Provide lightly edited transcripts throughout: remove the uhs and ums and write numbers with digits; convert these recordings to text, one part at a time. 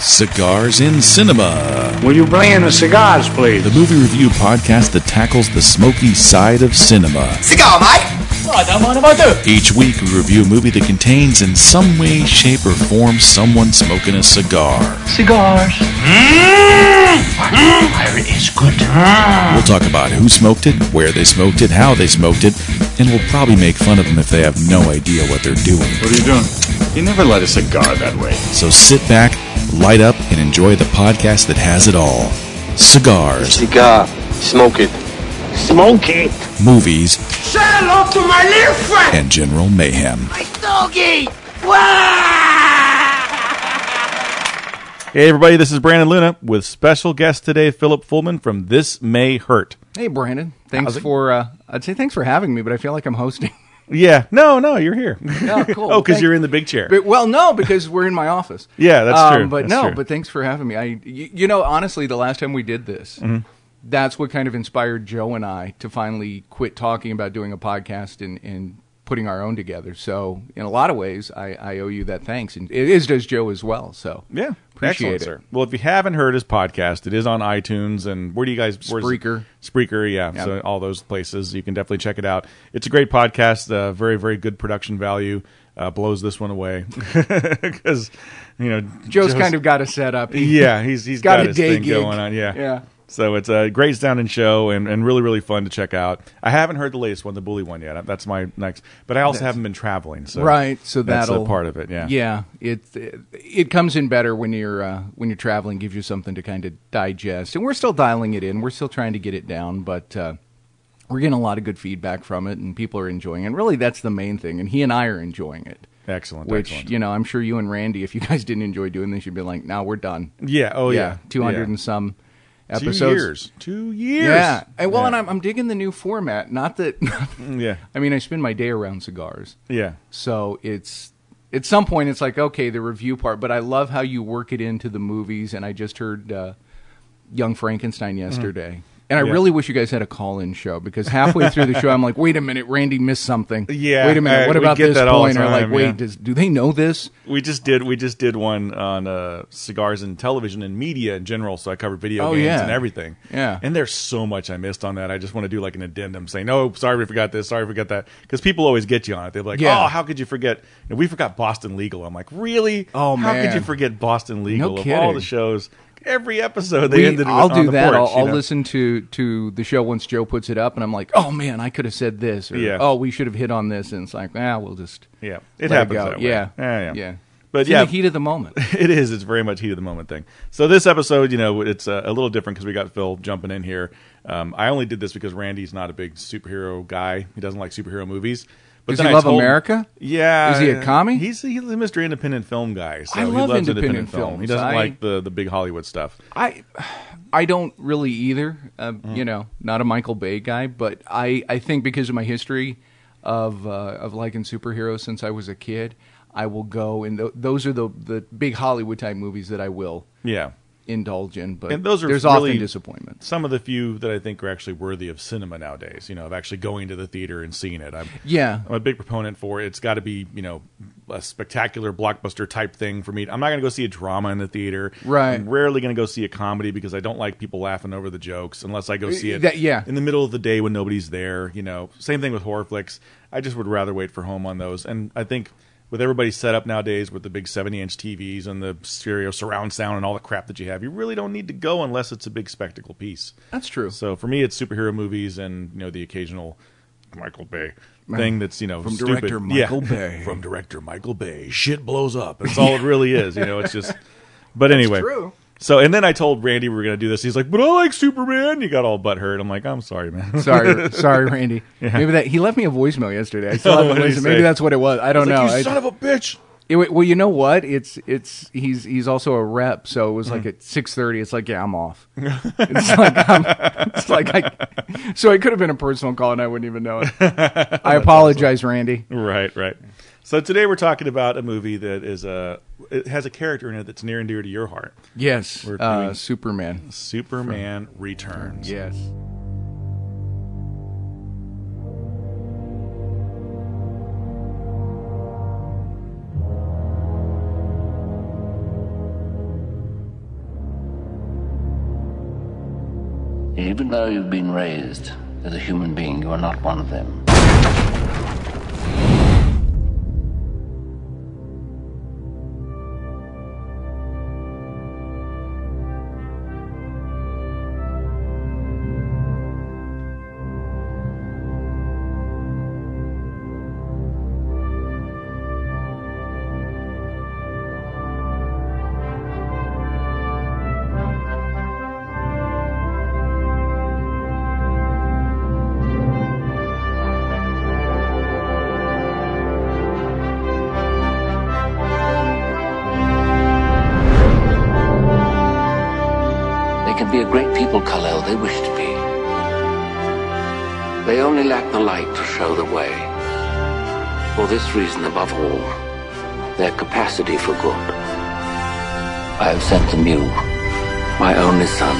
Cigars in Cinema. Will you bring in the cigars, please? The movie review podcast that tackles the smoky side of cinema. Cigar, mate! I don't mind if I do. Each week we review a movie that contains in some way, shape, or form someone smoking a cigar. Cigars. Fire is good. We'll talk about who smoked it, where they smoked it, how they smoked it, and we'll probably make fun of them if they have no idea what they're doing. What are you doing? You never light a cigar that way. So sit back, light up, and enjoy the podcast that has it all. Cigars. Cigar. Smoke it. Smoke it. Movies. Say hello to my little friend! And general mayhem. My doggy! Hey everybody, this is Brandon Luna with special guest today, Philip Fullman from This May Hurt. Hey Brandon, thanks for thanks for having me, but I feel like I'm hosting. Yeah, no, you're here. Oh, cool. Oh, because you're in the big chair. But, well, no, because we're in my office. Yeah, that's true. But that's true. but thanks for having me. You know, honestly, the last time we did this, that's what kind of inspired Joe and I to finally quit talking about doing a podcast and putting our own together. So in a lot of ways, I owe you that thanks, and it is does Joe as well. So Yeah, appreciate excellent, it. sir. Well, if you haven't heard his podcast, it is on iTunes, and where do you guys? Spreaker. Spreaker, yeah. Yep. So all those places, you can definitely check it out. It's a great podcast, very, very good production value. Blows this one away because Joe's kind of got a setup. He's got his day thing gig. going on. Yeah. So it's a great sounding show and really, really fun to check out. I haven't heard the latest one, the Bully one yet. That's my next. But I also haven't been traveling. So Right, so that's that'll a part of it. Yeah. Yeah, it comes in better when you're traveling. Gives you something to kind of digest, and we're still dialing it in. We're still trying to get it down, but we're getting a lot of good feedback from it, and people are enjoying it. And really, that's the main thing. And he and I are enjoying it. Excellent. Which excellent. I'm sure you and Randy, if you guys didn't enjoy doing this, you'd be like, "Now we're done." Yeah. Oh yeah. 200 yeah. and some 2 episodes. years. 2 years. Yeah, and Yeah. and I'm digging the new format. Not that. Yeah. I mean, I spend my day around cigars. Yeah. So it's at some point it's like, okay, the review part, but I love how you work it into the movies. And I just heard Young Frankenstein yesterday. And I really wish you guys had a call-in show, because halfway through the show I'm like, wait a minute, Randy missed something. Yeah, wait a minute, what we about get this that all the point? Or like, time, wait, yeah. do they know this? We just did one on cigars and television and media in general. So I covered video Oh, games yeah. and everything. Yeah. And there's so much I missed on that. I just want to do like an addendum saying, "Oh, sorry we forgot this. Sorry we forgot that." Because people always get you on it. They're like, Yeah. "Oh, how could you forget? And we forgot Boston Legal." I'm like, "Really? Oh, how man. could you forget Boston Legal No of all kidding. the shows?" Every episode they ended I'll with, on do the that. porch, I'll listen to the show once Joe puts it up, and I'm like, oh man, I could have said this, or Yeah. oh, we should have hit on this, and it's like, we'll just Yeah, it let happens go. that way. Yeah. yeah. But It's in the heat of the moment. It is. It's very much heat of the moment thing. So this episode, it's a little different because we got Phil jumping in here. I only did this because Randy's not a big superhero guy. He doesn't like superhero movies. But Does then he I love told- America? Yeah. Is he a commie? He's a Mr. Independent Film guy. So I he love loves independent film. films. He doesn't I- like the big Hollywood stuff. I don't really either. Not a Michael Bay guy, but I think because of my history of liking superheroes since I was a kid, I will go, and those are the big Hollywood type movies that I will Yeah. indulge in. But And those are there's really often disappointments. Some of the few that I think are actually worthy of cinema nowadays, of actually going to the theater and seeing it. I'm a big proponent for it. It's got to be, a spectacular blockbuster type thing for me. I'm not going to go see a drama in the theater. Right. I'm rarely going to go see a comedy because I don't like people laughing over the jokes unless I go see it yeah. in the middle of the day when nobody's there. Same thing with horror flicks. I just would rather wait for home on those. And I think with everybody's set up nowadays with the big 70-inch TVs and the stereo surround sound and all the crap that you have, you really don't need to go unless it's a big spectacle piece. That's true. So for me, it's superhero movies and the occasional Michael Bay thing that's from stupid. director Michael Bay. From director Michael Bay, shit blows up. That's all it really is. It's just. But anyway, true. So and then I told Randy we were going to do this. He's like, "But I like Superman." He got all butthurt. I'm like, "I'm sorry, man." Sorry, Randy. Yeah. Maybe he left me a voicemail yesterday. I still haven't What did he listened. say? Maybe that's what it was. I don't know. You son of a bitch. Well, you know what? He's also a rep, so it was like at 6:30. It's like, yeah, I'm off. So it could have been a personal call, and I wouldn't even know it. I apologize, Randy. Right. So today we're talking about a movie that it has a character in it that's near and dear to your heart. Yes, We're doing Superman. Superman Returns. Yes. even though you've been raised as a human being, you are not one of them. Be a great people, Kal-El, they wish to be. They only lack the light to show the way. For this reason, above all, their capacity for good. I have sent them you, my only son.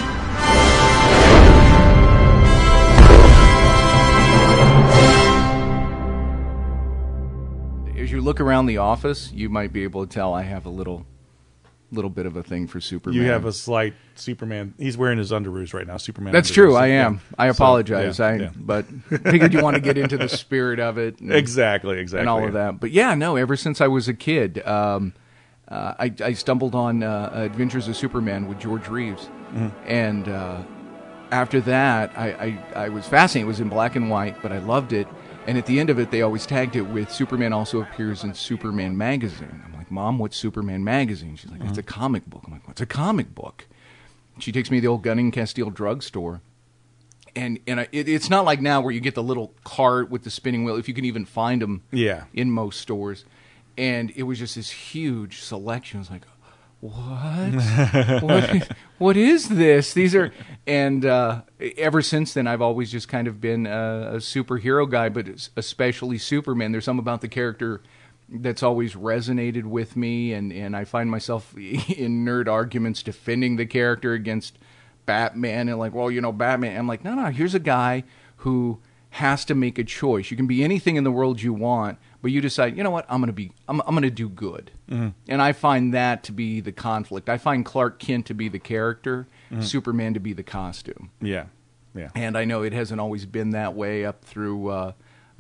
As you look around the office, you might be able to tell I have a little bit of a thing for Superman. You have a slight Superman. He's wearing his underoos right now. Superman. That's underoos. true. I am. Yeah. I apologize. So, But figured you want to get into the spirit of it. And, Exactly. And all of that. But yeah, no. Ever since I was a kid, I stumbled on Adventures of Superman with George Reeves, and after that, I was fascinated. It was in black and white, but I loved it. And at the end of it, they always tagged it with Superman also appears in Superman magazine. I'm like, Mom, what's Superman magazine? She's like, it's a comic book. I'm like, what's a comic book? She takes me to the old Gunning Castile drugstore. And it's not like now where you get the little cart with the spinning wheel, if you can even find them in most stores. And it was just this huge selection. I was like, what is this? These are, and ever since then, I've always just kind of been a superhero guy, but especially Superman. There's something about the character that's always resonated with me, and I find myself in nerd arguments defending the character against Batman, and like, well, Batman. I'm like, no, here's a guy who has to make a choice. You can be anything in the world you want, but you decide, you know what, I'm going to do good. Mm-hmm. And I find that to be the conflict. I find Clark Kent to be the character, Superman to be the costume. Yeah. And I know it hasn't always been that way up through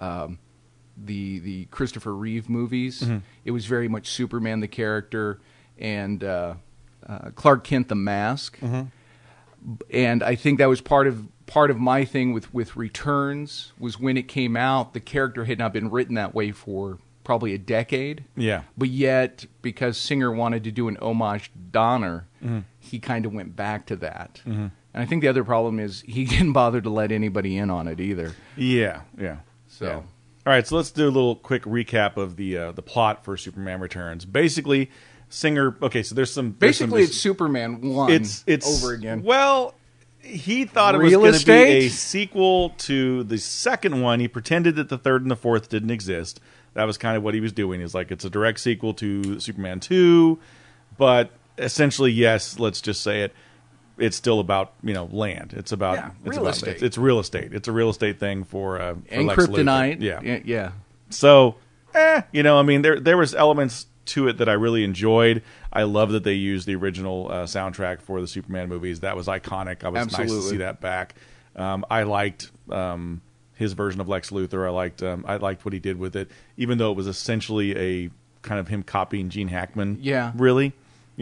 the Christopher Reeve movies. Mm-hmm. It was very much Superman the character and Clark Kent the mask. Mm-hmm. And I think that was part of my thing with Returns was when it came out, the character had not been written that way for probably a decade. Yeah. But yet, because Singer wanted to do an homage Donner, he kind of went back to that. Mm-hmm. And I think the other problem is he didn't bother to let anybody in on it either. Yeah. So, all right, so let's do a little quick recap of the plot for Superman Returns. Basically, Singer. Okay, so there's some. It's Superman 1 it's over again. Well, he thought it was going to be a sequel to the second one. He pretended that the third and the fourth didn't exist. That was kind of what he was doing. He's like, it's a direct sequel to Superman 2, but essentially, yes, let's just say it. It's still about land. It's about real estate. It's real estate. It's a real estate thing for and Lex kryptonite. Luthor. Yeah. So, I mean, there was elements to it that I really enjoyed. I love that they used the original soundtrack for the Superman movies. That was iconic. It was nice to see that back. I liked his version of Lex Luthor. I liked what he did with it, even though it was essentially a kind of him copying Gene Hackman. Yeah, really,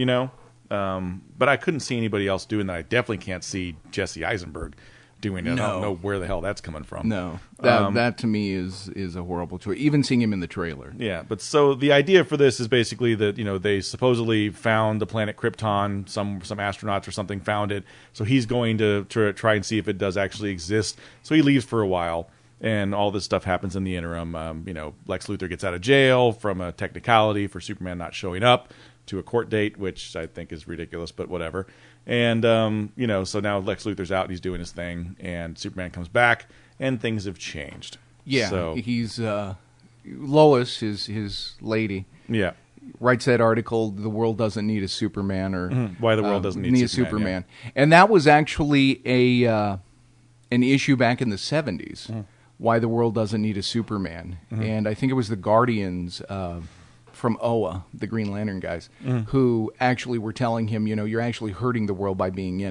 But I couldn't see anybody else doing that. I definitely can't see Jesse Eisenberg doing it. No. I don't know where the hell that's coming from. No, that to me is a horrible choice. Even seeing him in the trailer. Yeah, but so the idea for this is basically that they supposedly found the planet Krypton. Some astronauts or something found it. So he's going to try and see if it does actually exist. So he leaves for a while, and all this stuff happens in the interim. Lex Luthor gets out of jail from a technicality for Superman not showing up to a court date, which I think is ridiculous, but whatever. And, so now Lex Luthor's out, and he's doing his thing, and Superman comes back, and things have changed. Yeah, so, he's, Lois, his lady, writes that article, The World Doesn't Need a Superman, or Why the World Doesn't Need a Superman. Yeah. And that was actually an issue back in the 70s, Why the World Doesn't Need a Superman. And I think it was the Guardians from Oa, the Green Lantern guys, who actually were telling him, you're actually hurting the world by being in it.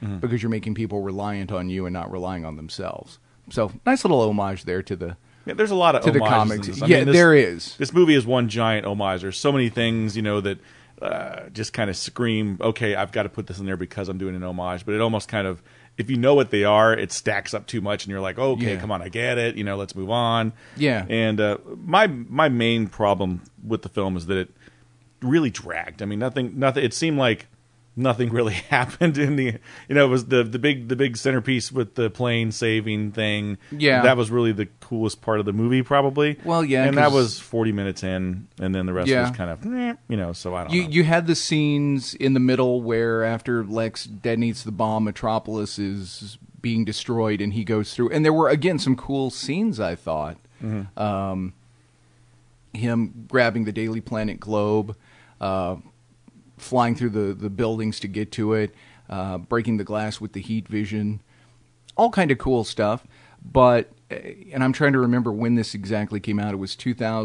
because you're making people reliant on you and not relying on themselves. So nice little homage there to the there's a lot of the homages comics. in this. There is. This movie is one giant homage. There's so many things, that just kind of scream, okay, I've got to put this in there because I'm doing an homage. But it almost kind of, if you know what they are, it stacks up too much, and you're like, okay, come on, I get it. Let's move on. Yeah. And my main problem with the film is that it really dragged. I mean, nothing. It seemed like nothing really happened in the. It was the big centerpiece with the plane saving thing. Yeah. That was really the coolest part of the movie, probably. Well, yeah, and that was 40 minutes in, and then the rest was kind of, So I don't know. You had the scenes in the middle where after Lex detonates the bomb, Metropolis is being destroyed, and he goes through. And there were again some cool scenes, I thought. Him grabbing the Daily Planet globe. Flying through the buildings to get to it, breaking the glass with the heat vision, all kind of cool stuff. But, and I'm trying to remember when this exactly came out. It was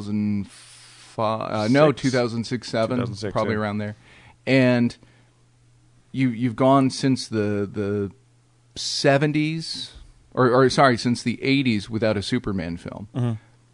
2005, 2006, 2007, probably around there. And you've gone since the 70s, since the 80s without a Superman film.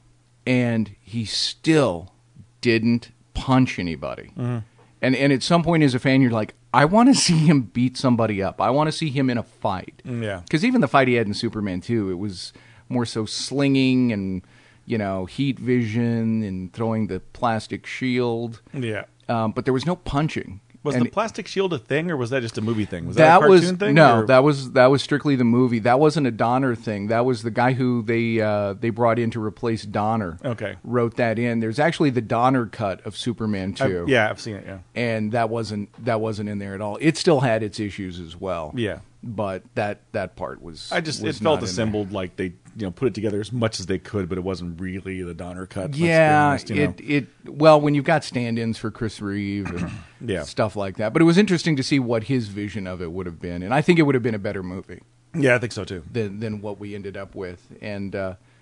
And he still didn't punch anybody. And at some point as a fan, you're like, I want to see him beat somebody up. I want to see him in a fight. Yeah. Because even the fight he had in Superman 2, it was more so slinging and, heat vision and throwing the plastic shield. Yeah. But there was no punching. Was And the plastic shield a thing, or was that just a movie thing? Was that a cartoon thing? No, or? that was strictly the movie. That wasn't a Donner thing. That was the guy who they brought in to replace Donner. Okay. Wrote that in. There's actually the Donner cut of Superman 2. I've seen it, yeah. And that wasn't in there at all. It still had its issues as well. Yeah. But that part was it felt assembled like they put it together as much as they could, but it wasn't really the Donner cut. Yeah, let's be honest, well, when you've got stand-ins for Chris Reeve and stuff like that. But it was interesting to see what his vision of it would have been, and I think it would have been a better movie. Yeah, I think so too. Than what we ended up with, and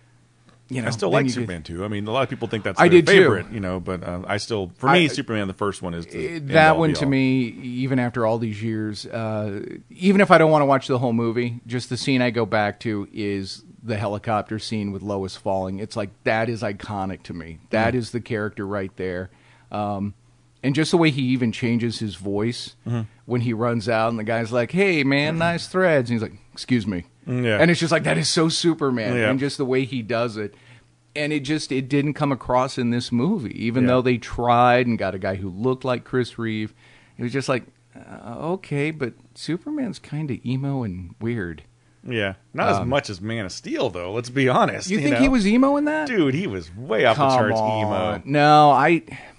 I still like Superman 2. I mean, a lot of people think that's I their did favorite, too. But I still, for me, Superman the first one is that one to me. Even after all these years, even if I don't want to watch the whole movie, just the scene I go back to is the helicopter scene with Lois falling. It's like that is iconic to me. That is the character right there. And just the way he even changes his voice when he runs out and the guy's like, "Hey man, nice threads," and he's like, "Excuse me." Yeah. And it's just like that is so Superman, Yeah. and just the way he does it. And it didn't come across in this movie, even though they tried and got a guy who looked like Chris Reeve. It was just like, okay, but Superman's kind of emo and weird. Yeah, not as much as Man of Steel, though. Let's be honest. You think he was emo in that? Dude, he was way off the charts emo. No, I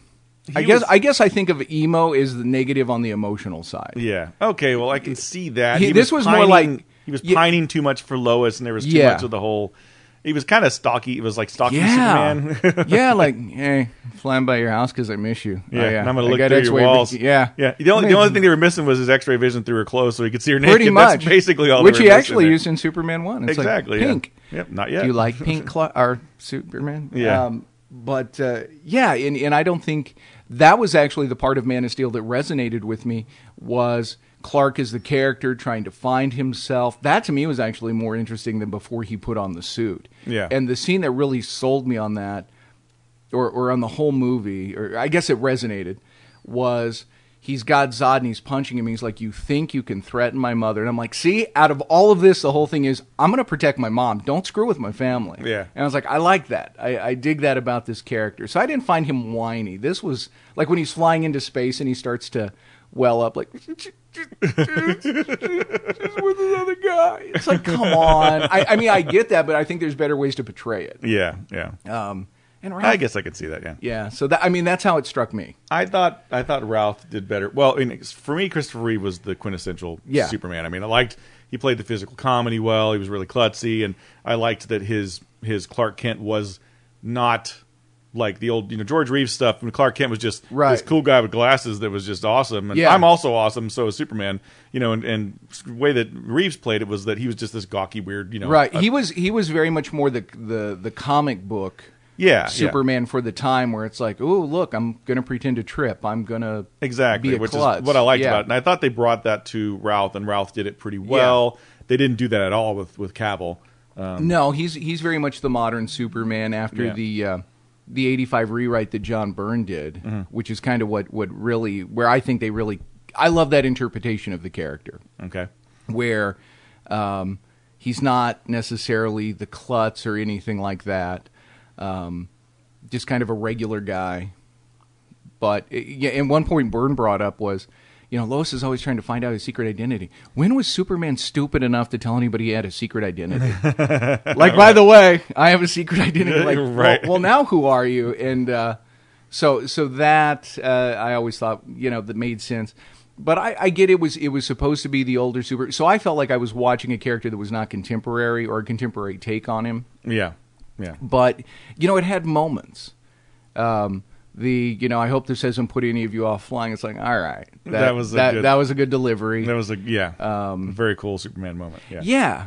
guess I think of emo as the negative on the emotional side. Yeah. Okay. Well, I can see that. This was more like he was pining too much for Lois, and there was too much of the whole. He was kind of stocky. It was like stocky Superman. Yeah, like, hey, flying by your house because I miss you. Yeah, oh, yeah. And I'm going to look through your walls. Yeah. The only thing they were missing was his X-ray vision through her clothes, so he could see her naked. Pretty much. That's basically all. Which he actually used in Superman 1. It's exactly. Like, pink. Yeah. Yep. Not yet. Do you like pink or Superman? Yeah. But and I don't think that was actually the part of Man of Steel that resonated with me was Clark as the character trying to find himself. That to me was actually more interesting than before he put on the suit. Yeah. And the scene that really sold me on that, or on the whole movie, or I guess it resonated, was he's got Zod and he's punching him. He's like, "You think you can threaten my mother?" And I'm like, see, out of all of this, the whole thing is, I'm going to protect my mom. Don't screw with my family. Yeah. And I was like, I like that. I dig that about this character. So I didn't find him whiny. This was like when he's flying into space and he starts to well up like, she's with another guy. It's like, come on. I mean, I get that, but I think there's better ways to portray it. Yeah. Yeah. And Ralph, I guess I could see that. Yeah. Yeah. So that's how it struck me. I thought Ralph did better. Well, for me, Christopher Reeve was the quintessential Superman. I mean, he played the physical comedy well. He was really klutzy, and I liked that his Clark Kent was not like the old George Reeves stuff. And Clark Kent was just this cool guy with glasses that was just awesome. And I'm also awesome. So is Superman. And the way that Reeves played it was that he was just this gawky, weird. Right. He was very much more the comic book Yeah, Superman for the time, where it's like, oh, look, I'm going to pretend to trip. I'm going to exactly, be a which klutz. is what I liked Yeah. about it. And I thought they brought that to Routh, and Routh did it pretty well. They didn't do that at all with Cavill. No, he's very much the modern Superman after the 85 rewrite that John Byrne did, which is kind of what really, where I think I love that interpretation of the character, Okay. where he's not necessarily the klutz or anything like that, just kind of a regular guy. But and one point Byrne brought up was, Lois is always trying to find out his secret identity. When was Superman stupid enough to tell anybody he had a secret identity? Like, by the way, I have a secret identity. Like, Right. well, now who are you? And so that I always thought, that made sense. But I get it was supposed to be the older Super. So I felt like I was watching a character that was not contemporary or a contemporary take on him. Yeah. But it had moments. I hope this hasn't put any of you off flying. It's like, all right, that was a good delivery. That was a very cool Superman moment. Yeah.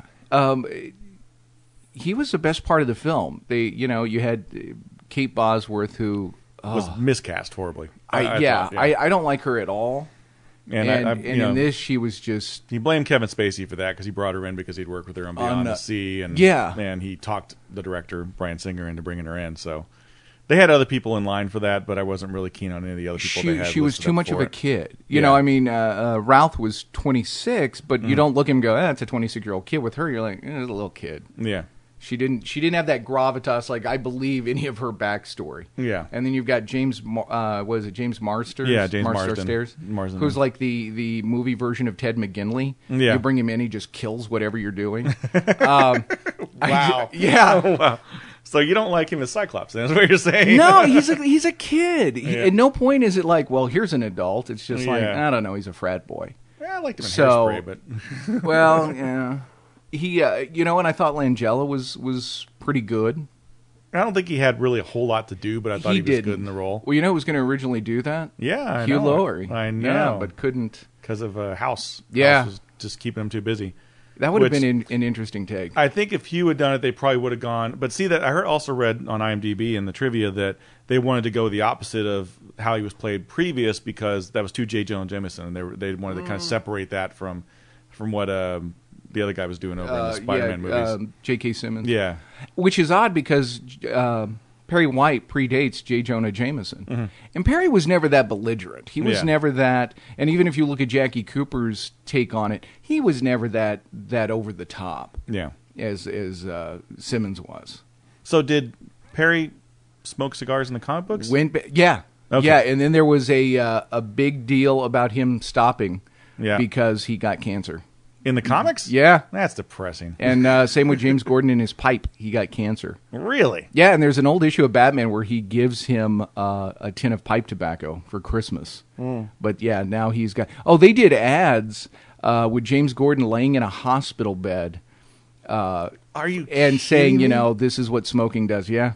He was the best part of the film. You had Kate Bosworth, who was miscast horribly. I don't like her at all. And in this, she was just... He blamed Kevin Spacey for that because he brought her in because he'd worked with her on Beyond the Sea. And he talked the director, Bryan Singer, into bringing her in. So they had other people in line for that, but I wasn't really keen on any of the other people they had. She was too much of a kid. Routh was 26, but you don't look at him and go, that's a 26-year-old kid. With her, you're like, it's a little kid. Yeah. She didn't have that gravitas like I believe any of her backstory. Yeah. And then you've got James Marsters? Yeah, James Marsden. Who's like the movie version of Ted McGinley. Yeah. You bring him in, he just kills whatever you're doing. Wow. Yeah. Oh, wow. So you don't like him as Cyclops, then, is what you're saying? No, he's a kid. At no point is it like, well, here's an adult. It's just like, I don't know, he's a frat boy. Yeah, I liked him in Hairspray, but... Well, yeah. He, and I thought Langella was pretty good. I don't think he had really a whole lot to do, but I thought he was good in the role. Well, who was going to originally do that? Yeah, Hugh Laurie. I know. Yeah, but couldn't. Because of House. Yeah. House was just keeping him too busy. That would have been an interesting take. I think if Hugh had done it, they probably would have gone. But see, that I also read on IMDb in the trivia that they wanted to go the opposite of how he was played previous because that was too J. Jonah Jameson, and they wanted to kind of separate that from what the other guy was doing over in the Spider-Man movies. J.K. Simmons. Yeah. Which is odd because Perry White predates J. Jonah Jameson. And Perry was never that belligerent. He was never that, and even if you look at Jackie Cooper's take on it, he was never that over the top. Yeah. As Simmons was. So did Perry smoke cigars in the comic books? Yeah. Okay. Yeah, and then there was a big deal about him stopping because he got cancer. In the comics? Yeah. That's depressing. And same with James Gordon in his pipe. He got cancer. Really? Yeah, and there's an old issue of Batman where he gives him a tin of pipe tobacco for Christmas. But yeah, now he's got... Oh, they did ads with James Gordon laying in a hospital bed. Are you And saying, kidding? this is what smoking does. Yeah.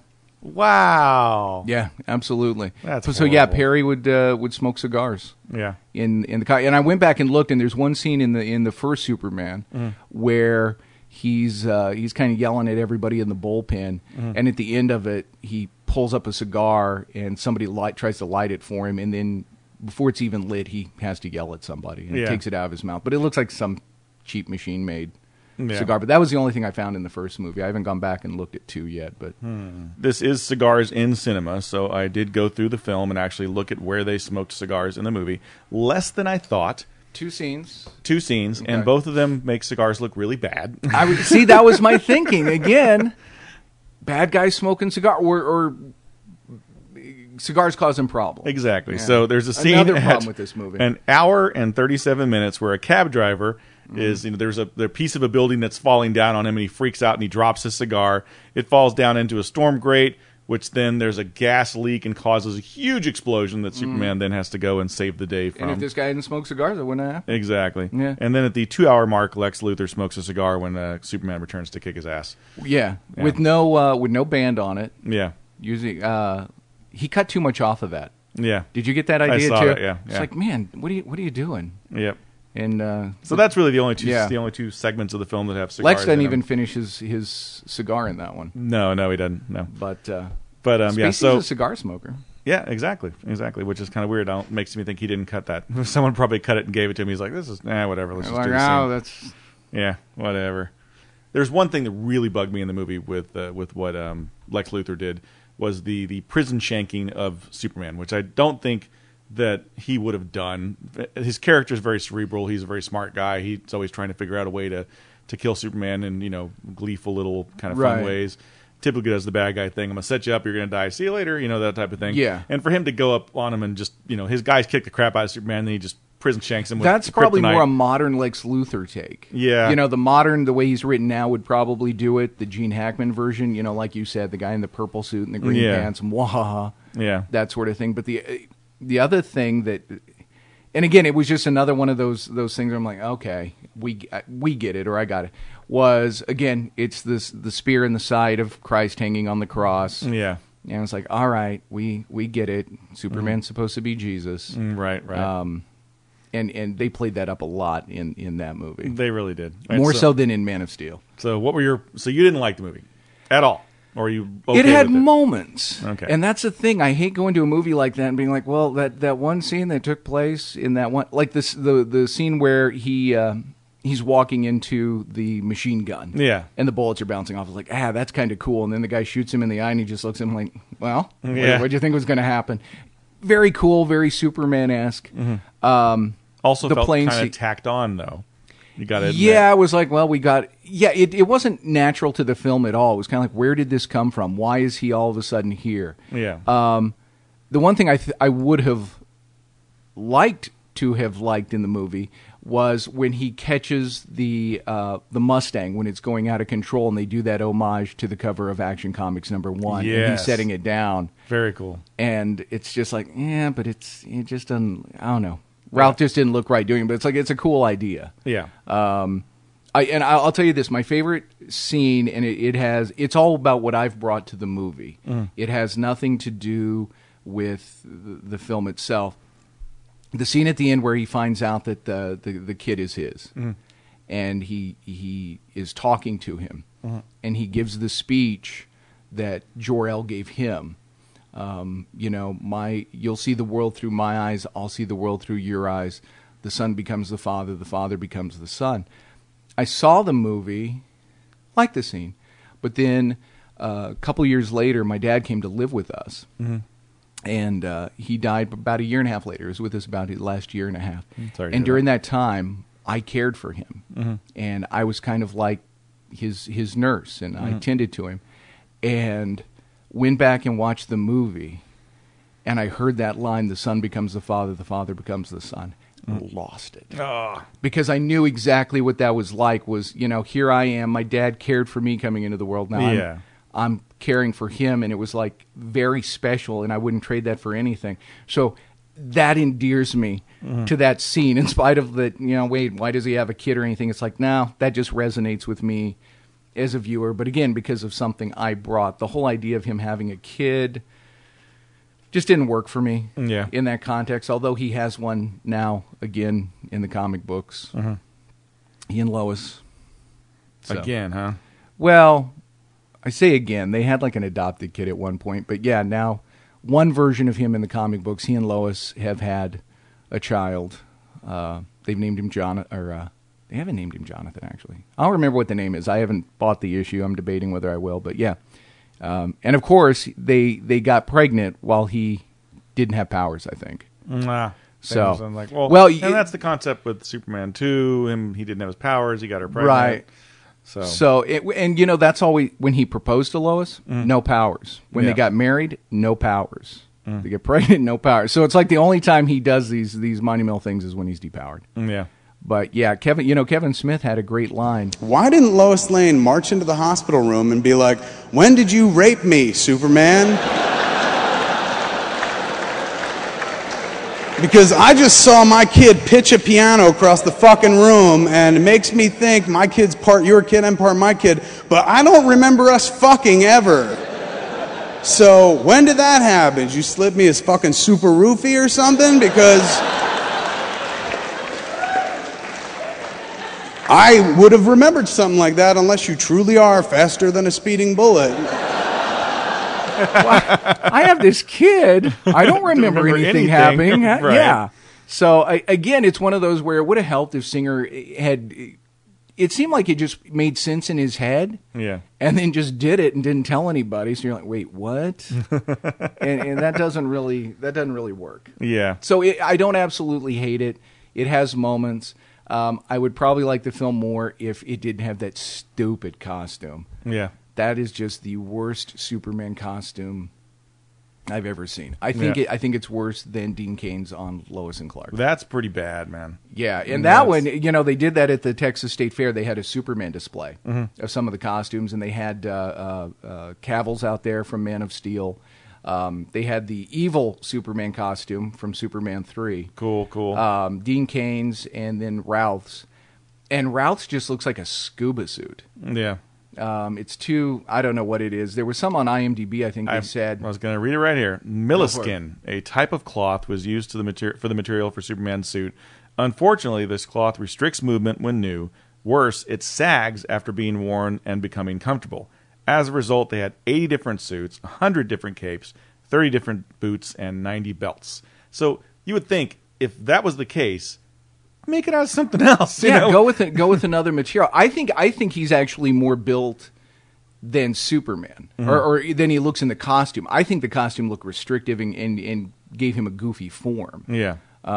Wow. Yeah, absolutely. That's so yeah, horrible. Perry would smoke cigars. Yeah. In the and I went back and looked, and there's one scene in the first Superman where he's kind of yelling at everybody in the bullpen, and at the end of it, he pulls up a cigar and somebody tries to light it for him, and then before it's even lit, he has to yell at somebody and takes it out of his mouth. But it looks like some cheap machine made cigar. But that was the only thing I found in the first movie. I haven't gone back and looked at 2 yet. But This is Cigars in Cinema, so I did go through the film and actually look at where they smoked cigars in the movie. Less than I thought. 2 scenes. 2 scenes, Okay. and both of them make cigars look really bad. See, that was my thinking. Again, bad guys smoking cigar or cigars causing problems. Exactly. Yeah. So there's a scene Another at problem with this movie. an hour and 37 minutes where a cab driver is, there's a piece of a building that's falling down on him, and he freaks out and he drops his cigar. It falls down into a storm grate, which then there's a gas leak and causes a huge explosion that Superman then has to go and save the day from. And if this guy didn't smoke cigars, it wouldn't have happened. Exactly. Yeah. And then at the 2-hour mark, Lex Luthor smokes a cigar when Superman returns to kick his ass. Yeah, with no band on it. Yeah. Usually, he cut too much off of that. Yeah. Did you get that idea saw too? it, yeah, It's yeah. like, man, what are you doing? Yep. And So that's really the only two Yeah. the only 2 segments of the film that have cigars. Lex doesn't in even them. finish his cigar in that one. No, he doesn't. No. But But Spacey's so a cigar smoker. yeah, exactly, which is kind of weird. Makes me think he didn't cut that. Someone probably cut it and gave it to him. He's like, this is whatever. Let's just Like, do the scene. oh, that's Yeah, whatever. There's one thing that really bugged me in the movie with what Lex Luthor did was the prison shanking of Superman, which I don't think that he would have done. His character is very cerebral. He's a very smart guy. He's always trying to figure out a way to kill Superman in gleeful little kind of fun Right. ways. Typically does the bad guy thing. I'm gonna set you up. You're gonna die. See you later. That type of thing. Yeah. And for him to go up on him and just his guys kick the crap out of Superman, then he just prison shanks him. That's with probably kryptonite. more a modern Lex Luthor take. Yeah. The way he's written now would probably do it. The Gene Hackman version, like you said, the guy in the purple suit and the green Yeah. pants, and wahaha, Yeah. that sort of thing. But the other thing that, and again, it was just another one of those things where I'm like, okay, we get it, or I got it. Was again, it's the spear in the side of Christ hanging on the cross. Yeah. And it's like, all right, we get it. Superman's supposed to be Jesus. Right. And they played that up a lot in that movie. They really did. Right, More so than in Man of Steel. So what were so you didn't like the movie at all, or you? Okay It had with moments. Okay. And that's the thing. I hate going to a movie like that and being like, well, that one scene that took place in that one, like the scene where he's walking into the machine gun. Yeah. And the bullets are bouncing off. I was like, that's kind of cool. And then the guy shoots him in the eye and he just looks at him like, well, Yeah. what do you think was going to happen? Very cool, very Superman-esque. Also the felt plane kind scene- of tacked on though. You got to admit. Yeah, I was like, well, it wasn't natural to the film at all. It was kind of like, where did this come from? Why is he all of a sudden here? Yeah. The one thing I would have liked to have liked in the movie was when he catches the Mustang when it's going out of control, and they do that homage to the cover of Action Comics #1. And he's Yes. setting it down, Very cool. and it's just like, but it just doesn't. I don't know. Ralph just didn't look right doing it, but it's like it's a cool idea. Yeah. I'll tell you this: my favorite scene, and it's all about what I've brought to the movie. It has nothing to do with the film itself. The scene at the end where he finds out that the kid is his, and he is talking to him, and he gives the speech that Jor-El gave him. You'll see the world through my eyes, I'll see the world through your eyes. The son becomes the father becomes the son. I saw the movie, liked the scene, but then a couple years later, my dad came to live with us, and he died about a year and a half later. He was with us about the last year and a half. Sorry to And hear during that time, I cared for him, and I was kind of like his nurse, and I tended to him, and went back and watched the movie, and I heard that line, the son becomes the father becomes the son, and lost it. Because I knew exactly what that was like, here I am, my dad cared for me coming into the world, now I'm caring for him, and it was like very special, and I wouldn't trade that for anything. So that endears me to that scene, in spite of the, wait, why does he have a kid or anything? It's like, no, that just resonates with me as a viewer, but again, because of something I brought. The whole idea of him having a kid just didn't work for me in that context, although he has one now, again, in the comic books. He and Lois. So. Again, huh? Well, I say again, they had like an adopted kid at one point, but yeah, now one version of him in the comic books, he and Lois have had a child. They've named him they haven't named him Jonathan, actually. I'll remember what the name is. I haven't bought the issue. I'm debating whether I will, but yeah. And of course, they got pregnant while he didn't have powers, I think. So, I'm like, and that's the concept with Superman 2. He didn't have his powers. He got her pregnant. Right. So that's always, when he proposed to Lois, no powers. When they got married, no powers. They get pregnant, no powers. So it's like the only time he does these monumental things is when he's depowered. Yeah. But yeah, Kevin Smith had a great line. Why didn't Lois Lane march into the hospital room and be like, "When did you rape me, Superman?" Because I just saw my kid pitch a piano across the fucking room, and it makes me think my kid's part your kid and part my kid, but I don't remember us fucking ever. So when did that happen? Did you slip me his fucking super roofie or something? Because I would have remembered something like that unless you truly are faster than a speeding bullet. I have this kid. I don't remember anything happening. Right. Yeah. So again, it's one of those where it would have helped if Singer had. It seemed like it just made sense in his head. Yeah. And then just did it and didn't tell anybody. So you're like, wait, what? and that doesn't really work. Yeah. So I don't absolutely hate it. It has moments. I would probably like the film more if it didn't have that stupid costume. Yeah. That is just the worst Superman costume I've ever seen. I think it's worse than Dean Cain's on Lois and Clark. That's pretty bad, man. Yeah, and that one, they did that at the Texas State Fair. They had a Superman display of some of the costumes, and they had Cavill's out there from Man of Steel. They had the evil Superman costume from Superman 3. Cool. Dean Cain's, and then Ralph's. And Ralph's just looks like a scuba suit. Yeah. It's too, I don't know what it is. There was some on IMDb, I think they said. I was going to read it right here. Milliskin, a type of cloth, was used for the material for Superman's suit. Unfortunately, this cloth restricts movement when new. Worse, it sags after being worn and becoming comfortable. As a result, they had 80 different suits, 100 different capes, 30 different boots, and 90 belts. So you would think if that was the case, make it out of something else. Go with another material. I think he's actually more built than Superman, or than he looks in the costume. I think the costume looked restrictive and gave him a goofy form. Yeah.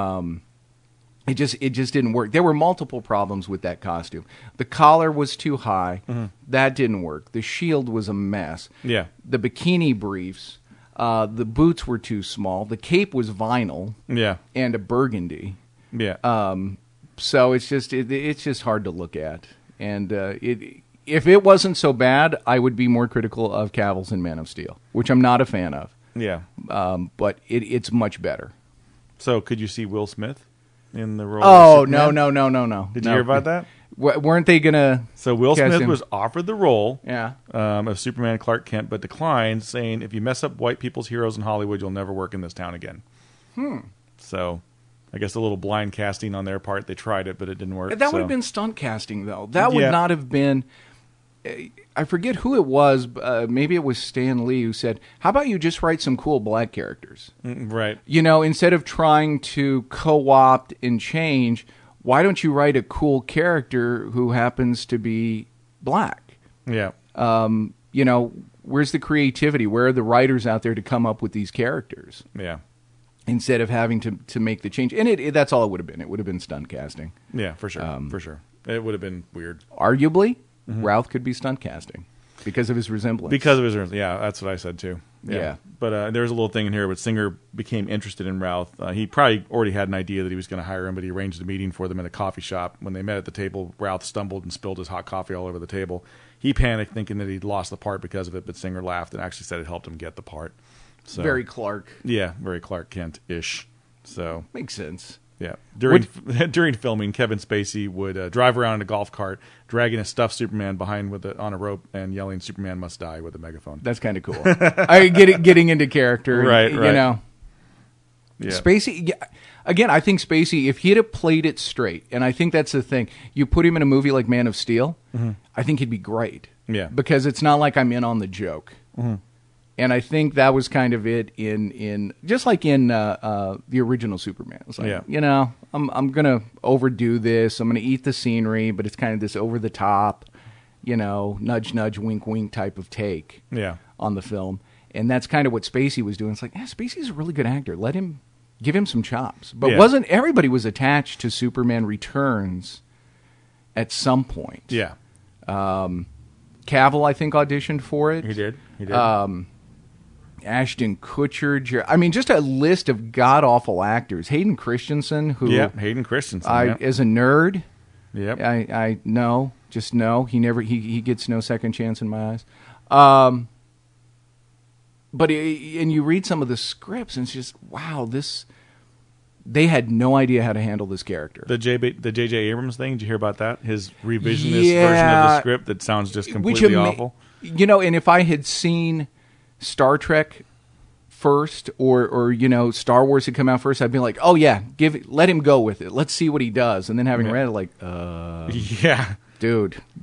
It just didn't work. There were multiple problems with that costume. The collar was too high. That didn't work. The shield was a mess. Yeah. The bikini briefs, the boots were too small. The cape was vinyl. Yeah. And a burgundy. Yeah. So it's just hard to look at. And if it wasn't so bad, I would be more critical of Cavill's in Man of Steel, which I'm not a fan of. Yeah. But it's much better. So could you see Will Smith in the role? Oh, no. Did you hear about that? Weren't they going to? So Will cast Smith him? was offered the role Yeah. of Superman Clark Kent, but declined, saying, if you mess up white people's heroes in Hollywood, you'll never work in this town again. So I guess a little blind casting on their part. They tried it, but it didn't work. That would have been stunt casting, though. That would not have been... I forget who it was. Maybe it was Stan Lee who said, how about you just write some cool black characters? Right. Instead of trying to co-opt and change, why don't you write a cool character who happens to be black? Yeah. Where's the creativity? Where are the writers out there to come up with these characters? Yeah. Instead of having to make the change. And that's all it would have been. It would have been stunt casting. Yeah, for sure. For sure. It would have been weird. Arguably, Ralph could be stunt casting because of his resemblance. Yeah, that's what I said too. Yeah. But there's a little thing in here, but Singer became interested in Ralph. He probably already had an idea that he was going to hire him, but he arranged a meeting for them in a coffee shop. When they met at the table, Ralph stumbled and spilled his hot coffee all over the table. He panicked, thinking that he'd lost the part because of it, but Singer laughed and actually said it helped him get the part. So, very Clark. Yeah, very Clark Kent-ish. So makes sense. Yeah. During filming, Kevin Spacey would drive around in a golf cart, dragging a stuffed Superman behind on a rope and yelling, "Superman must die," with a megaphone. That's kind of cool. Getting into character. Right. Yeah. Spacey, again, I think Spacey, if he'd have played it straight, and I think that's the thing, you put him in a movie like Man of Steel, I think he'd be great. Yeah. Because it's not like I'm in on the joke. And I think that was kind of it in just like in the original Superman. It's like, I'm going to overdo this. I'm going to eat the scenery, but it's kind of this over the top, nudge, nudge, wink, wink type of take on the film. And that's kind of what Spacey was doing. It's like, Spacey's a really good actor. Give him some chops. But everybody was attached to Superman Returns at some point. Yeah. Cavill, I think, auditioned for it. He did. Ashton Kutcher. Just a list of god-awful actors. Hayden Christensen, who... Yeah, Hayden Christensen. As a nerd, yep. I know, just know. He gets no second chance in my eyes. But you read some of the scripts, and it's just, wow, they had no idea how to handle this character. The J.J. Abrams thing, did you hear about that? His revisionist version of the script that sounds just completely awful. And if I had seen Star Trek first, or Star Wars had come out first, I'd be like, oh yeah, let him go with it. Let's see what he does. And then having read it, like, yeah, dude,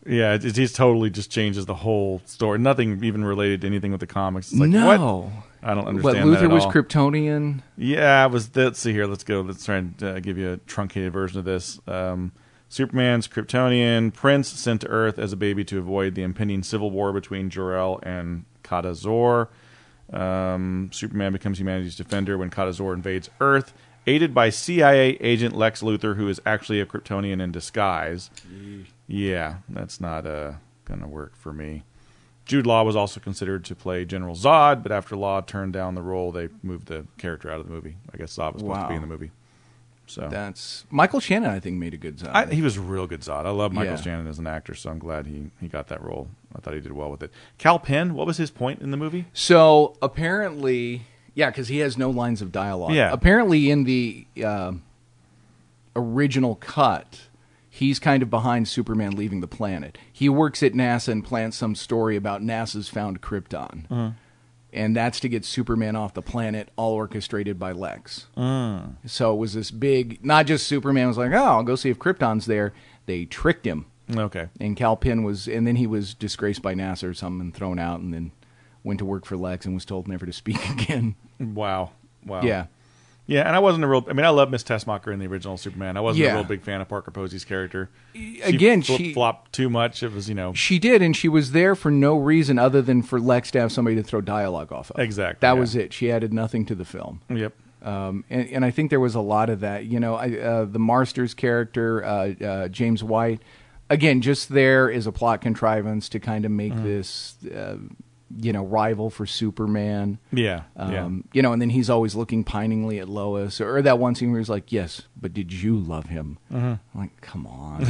Yeah, it just totally just changes the whole story. Nothing even related to anything with the comics. It's like, No. what? I don't understand What, Luther that at was all. Kryptonian? Yeah, let's see here. Let's go. Let's try and give you a truncated version of this. Superman's Kryptonian. Prince sent to Earth as a baby to avoid the impending civil war between Jor-El and Kata-Zor. Superman becomes humanity's defender when Kata-Zor invades Earth, aided by CIA agent Lex Luthor, who is actually a Kryptonian in disguise. Yeah, that's not going to work for me. Jude Law was also considered to play General Zod, but after Law turned down the role, they moved the character out of the movie. I guess Zod was supposed to be in the movie. So That's Michael Shannon, I think, made a good Zod. he was a real good Zod. I love Michael Shannon as an actor, so I'm glad he got that role. I thought he did well with it. Cal Penn, what was his point in the movie? So apparently, yeah, because he has no lines of dialogue. Yeah. Apparently, in the original cut, he's kind of behind Superman leaving the planet. He works at NASA and plants some story about NASA's found Krypton. And that's to get Superman off the planet, all orchestrated by Lex. So it was this big, not just Superman was like, oh, I'll go see if Krypton's there. They tricked him. Okay. And Cal Penn and then he was disgraced by NASA or something and thrown out and then went to work for Lex and was told never to speak again. Wow. Yeah. Yeah, and I wasn't I love Miss Tessmacher in the original Superman. I wasn't Yeah. a real big fan of Parker Posey's character. Again, she flopped too much. It was, She did, and she was there for no reason other than for Lex to have somebody to throw dialogue off of. Exactly, That yeah. was it. She added nothing to the film. Yep. And I think there was a lot of that. The Marsters character, James White, again, just there is a plot contrivance to kind of make this, rival for Superman. Yeah. And then he's always looking piningly at Lois. Or that one scene where he's like, yes, but did you love him? I'm like, come on.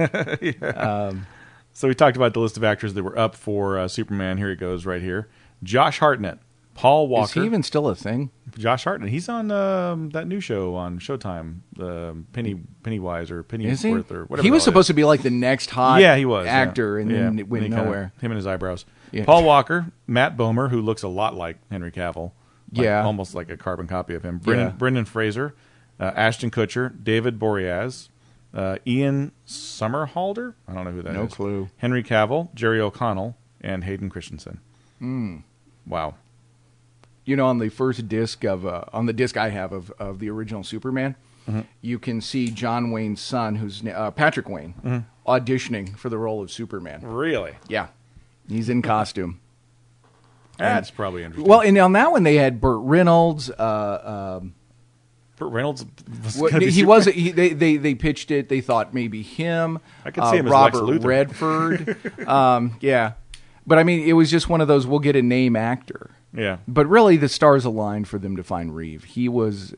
So we talked about the list of actors that were up for Superman. Here it goes right here. Josh Hartnett, Paul Walker. Is he even still a thing? Josh Hartnett. He's on that new show on Showtime, Pennywise or Is he? Pennyworth or whatever. He was supposed to be like the next hot he was, actor, and then Yeah. it went And he kinda- nowhere. him and his eyebrows. Yeah. Paul Walker, Matt Bomer, who looks a lot like Henry Cavill. Yeah. Almost like a carbon copy of him. Yeah. Brendan Fraser, Ashton Kutcher, David Boreas, Ian Somerhalder. I don't know who that is. No clue. Henry Cavill, Jerry O'Connell, and Hayden Christensen. Wow. On the first disc on the disc I have of the original Superman, you can see John Wayne's son, who's Patrick Wayne, auditioning for the role of Superman. Really? Yeah, he's in costume. That's probably interesting. Well, and on that one they had Burt Reynolds. Burt Reynolds was Well, gonna be he Superman? was. They pitched it. They thought maybe him. I could see him as Lex Robert Luthor. Redford. Yeah, but I mean, it was just one of those. We'll get a name actor. Yeah. But really, the stars aligned for them to find Reeve. He was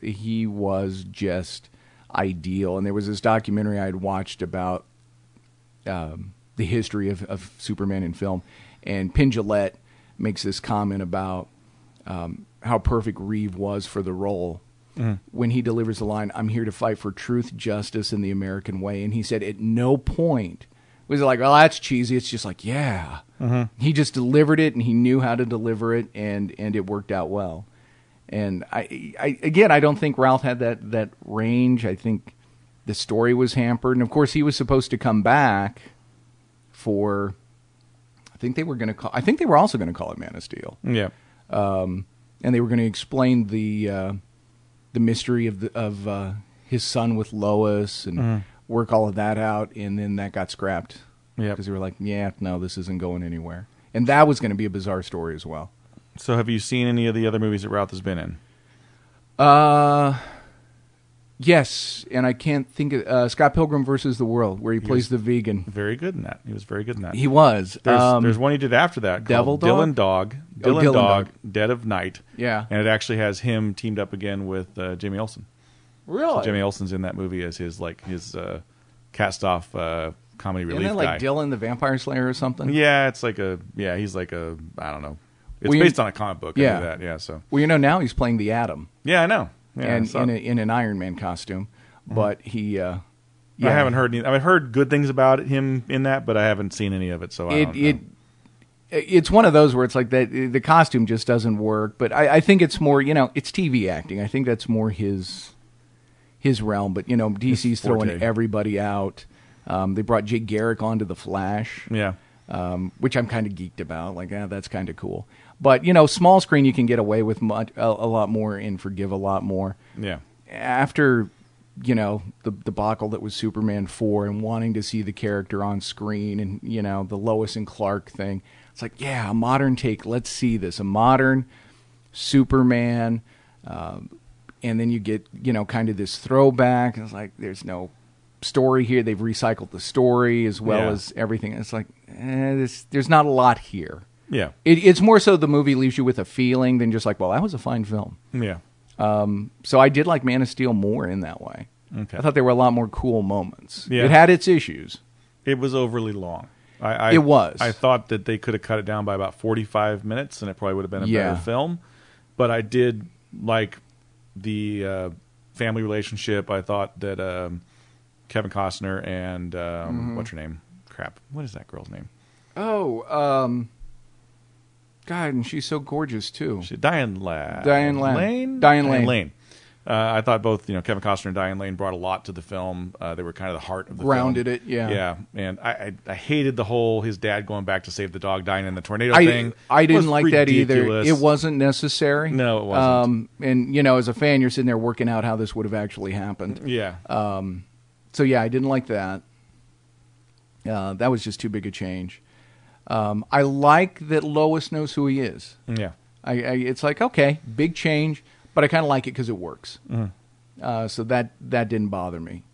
just ideal. And there was this documentary I had watched about the history of Superman in film, and Penn Jillette makes this comment about how perfect Reeve was for the role. When he delivers the line, "I'm here to fight for truth, justice, and the American way," and he said, at no point was it like, "Well, that's cheesy." It's just like, yeah. He just delivered it, and he knew how to deliver it, and it worked out well. And I don't think Ralph had that range. I think the story was hampered, and of course he was supposed to come back for. I think they were also going to call it Man of Steel. Yeah. And they were going to explain the mystery of his son with Lois and work all of that out, and then that got scrapped. Yeah. Because they were like, yeah, no, this isn't going anywhere. And that was going to be a bizarre story as well. So have you seen any of the other movies that Ralph has been in? Yes, and I can't think of Scott Pilgrim versus the World, where he plays the vegan. Very good in that. He was very good in that. He was. There's one he did after that Devil called Dog? Dylan Dog. Dylan Dylan Dog. Dog, Dead of Night. Yeah. And it actually has him teamed up again with Jimmy Olsen. Really? So Jimmy Olsen's in that movie as his cast-off comedy relief Isn't that like guy. Dylan the Vampire Slayer or something? Yeah, he's like a, I don't know. It's Well, based on a comic book. yeah. I knew that, yeah, so. Well, now he's playing the Atom. Yeah, I know. Yeah, and so- in an Iron Man costume. But he... I haven't heard any. I've heard good things about him in that, but I haven't seen any of it. So I don't know. It's one of those where it's like that. The costume just doesn't work. But I think it's more. It's TV acting. I think that's more his realm. But DC's throwing forte. everybody out. They brought Jay Garrick onto The Flash. Yeah. Which I'm kind of geeked about. Like, that's kind of cool. But, small screen, you can get away with a lot more and forgive a lot more. Yeah. After, the debacle that was Superman 4 and wanting to see the character on screen and, the Lois and Clark thing, it's like, yeah, a modern take. Let's see this. A modern Superman. And then you get, kind of this throwback. It's like, there's no story here. They've recycled the story as well as everything. It's like, there's not a lot here. Yeah. It's more so the movie leaves you with a feeling than just like, well, that was a fine film. Yeah. So I did like Man of Steel more in that way. Okay. I thought there were a lot more cool moments. Yeah. It had its issues. It was overly long. It was. I thought that they could have cut it down by about 45 minutes, and it probably would have been a better film. But I did like the family relationship. I thought that Kevin Costner and what's her name? Crap. What is that girl's name? Oh, God, and she's so gorgeous too. Diane Lane. I thought both, Kevin Costner and Diane Lane brought a lot to the film. They were kind of the heart of the Grounded film. it, yeah. Yeah, and I hated the whole his dad going back to save the dog dying in the tornado thing. I didn't like that either. Ridiculous. It wasn't necessary. No, it wasn't. And, as a fan, you're sitting there working out how this would have actually happened. Yeah. So, yeah, I didn't like that. That was just too big a change. I like that Lois knows who he is. Yeah. It's like, okay, big change, but I kind of like it because it works. Mm-hmm. So that didn't bother me.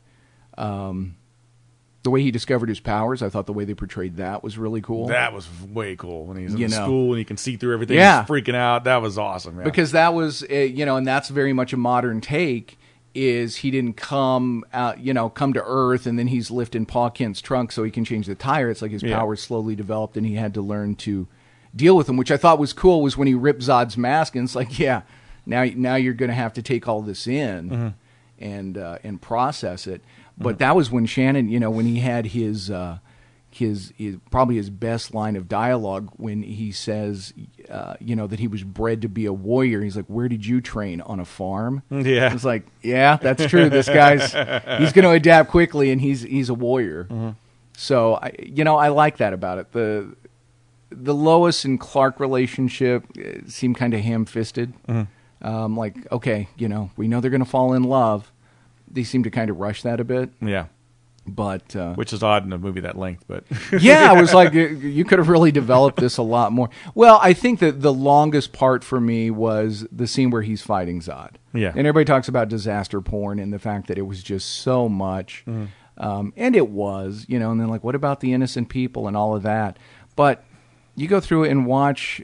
The way he discovered his powers, I thought the way they portrayed that was really cool. That was way cool when he's in school and he can see through everything. Yeah. He's freaking out. That was awesome. Yeah. Because that was, and that's very much a modern take. Is he didn't come to Earth and then he's lifting Pa Kent's trunk so he can change the tire. It's like his powers slowly developed and he had to learn to deal with them, which I thought was cool was when he ripped Zod's mask and it's like, yeah, now you're going to have to take all this in and process it. But that was when Shannon, when he had his probably his best line of dialogue when he says, that he was bred to be a warrior. He's like, where did you train? On a farm? Yeah. It's like, yeah, that's true. This guy's, he's going to adapt quickly and he's a warrior. Mm-hmm. So, I like that about it. The Lois and Clark relationship seemed kind of ham-fisted. Mm-hmm. Like, okay, we know they're going to fall in love. They seem to kind of rush that a bit. Yeah. But which is odd in a movie that length, but yeah, I was like, you could have really developed this a lot more. Well, I think that the longest part for me was the scene where he's fighting Zod. Yeah, and everybody talks about disaster porn and the fact that it was just so much, and it was, and then like, what about the innocent people and all of that? But you go through it and watch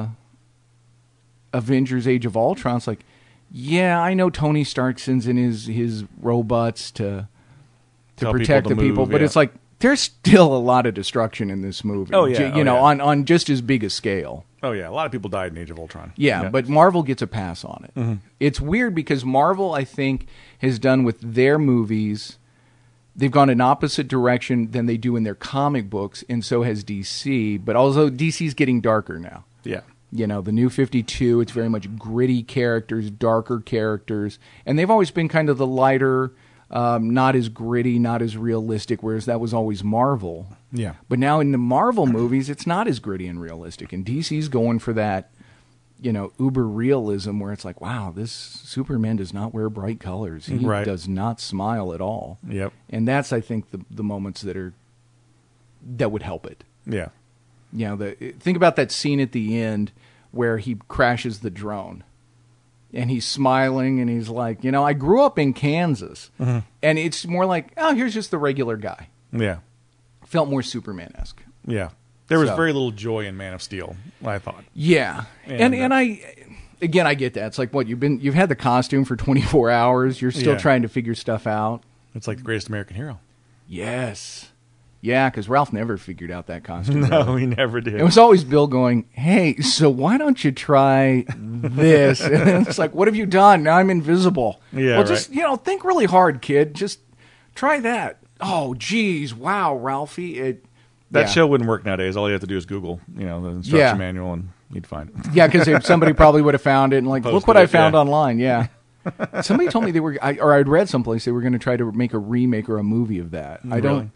Avengers: Age of Ultron. It's like, yeah, I know Tony Stark sends in his robots to protect the people, but it's like there's still a lot of destruction in this movie. Oh yeah, on just as big a scale. Oh yeah, a lot of people died in Age of Ultron. Yeah, but Marvel gets a pass on it. Mm-hmm. It's weird because Marvel, I think, has done with their movies. They've gone an opposite direction than they do in their comic books, and so has DC. But also, DC's getting darker now. Yeah. The New 52, it's very much gritty characters, darker characters, and they've always been kind of the lighter. Not as gritty, not as realistic, whereas that was always Marvel. Yeah. But now in the Marvel movies, it's not as gritty and realistic. And DC's going for that, uber realism where it's like, wow, this Superman does not wear bright colors. He does not smile at all. Yep. And that's, I think, the moments that would help it. Yeah. Think about that scene at the end where he crashes the drone. And he's smiling, and he's like, I grew up in Kansas. Mm-hmm. And it's more like, oh, here's just the regular guy. Yeah. Felt more Superman-esque. Yeah. There was very little joy in Man of Steel, I thought. Yeah. And I get that. It's like, what, you've had the costume for 24 hours. You're still trying to figure stuff out. It's like the Greatest American Hero. Yes. Yeah, because Ralph never figured out that costume. No, he never did. It was always Bill going, hey, so why don't you try this? And it's like, what have you done? Now I'm invisible. Yeah, well, just, think really hard, kid. Just try that. Oh, geez. Wow, Ralphie. That show wouldn't work nowadays. All you have to do is Google, the instruction manual, and you'd find it. Yeah, because somebody probably would have found it and like, look what I found online. Yeah. Somebody told me I'd read someplace they were going to try to make a remake or a movie of that.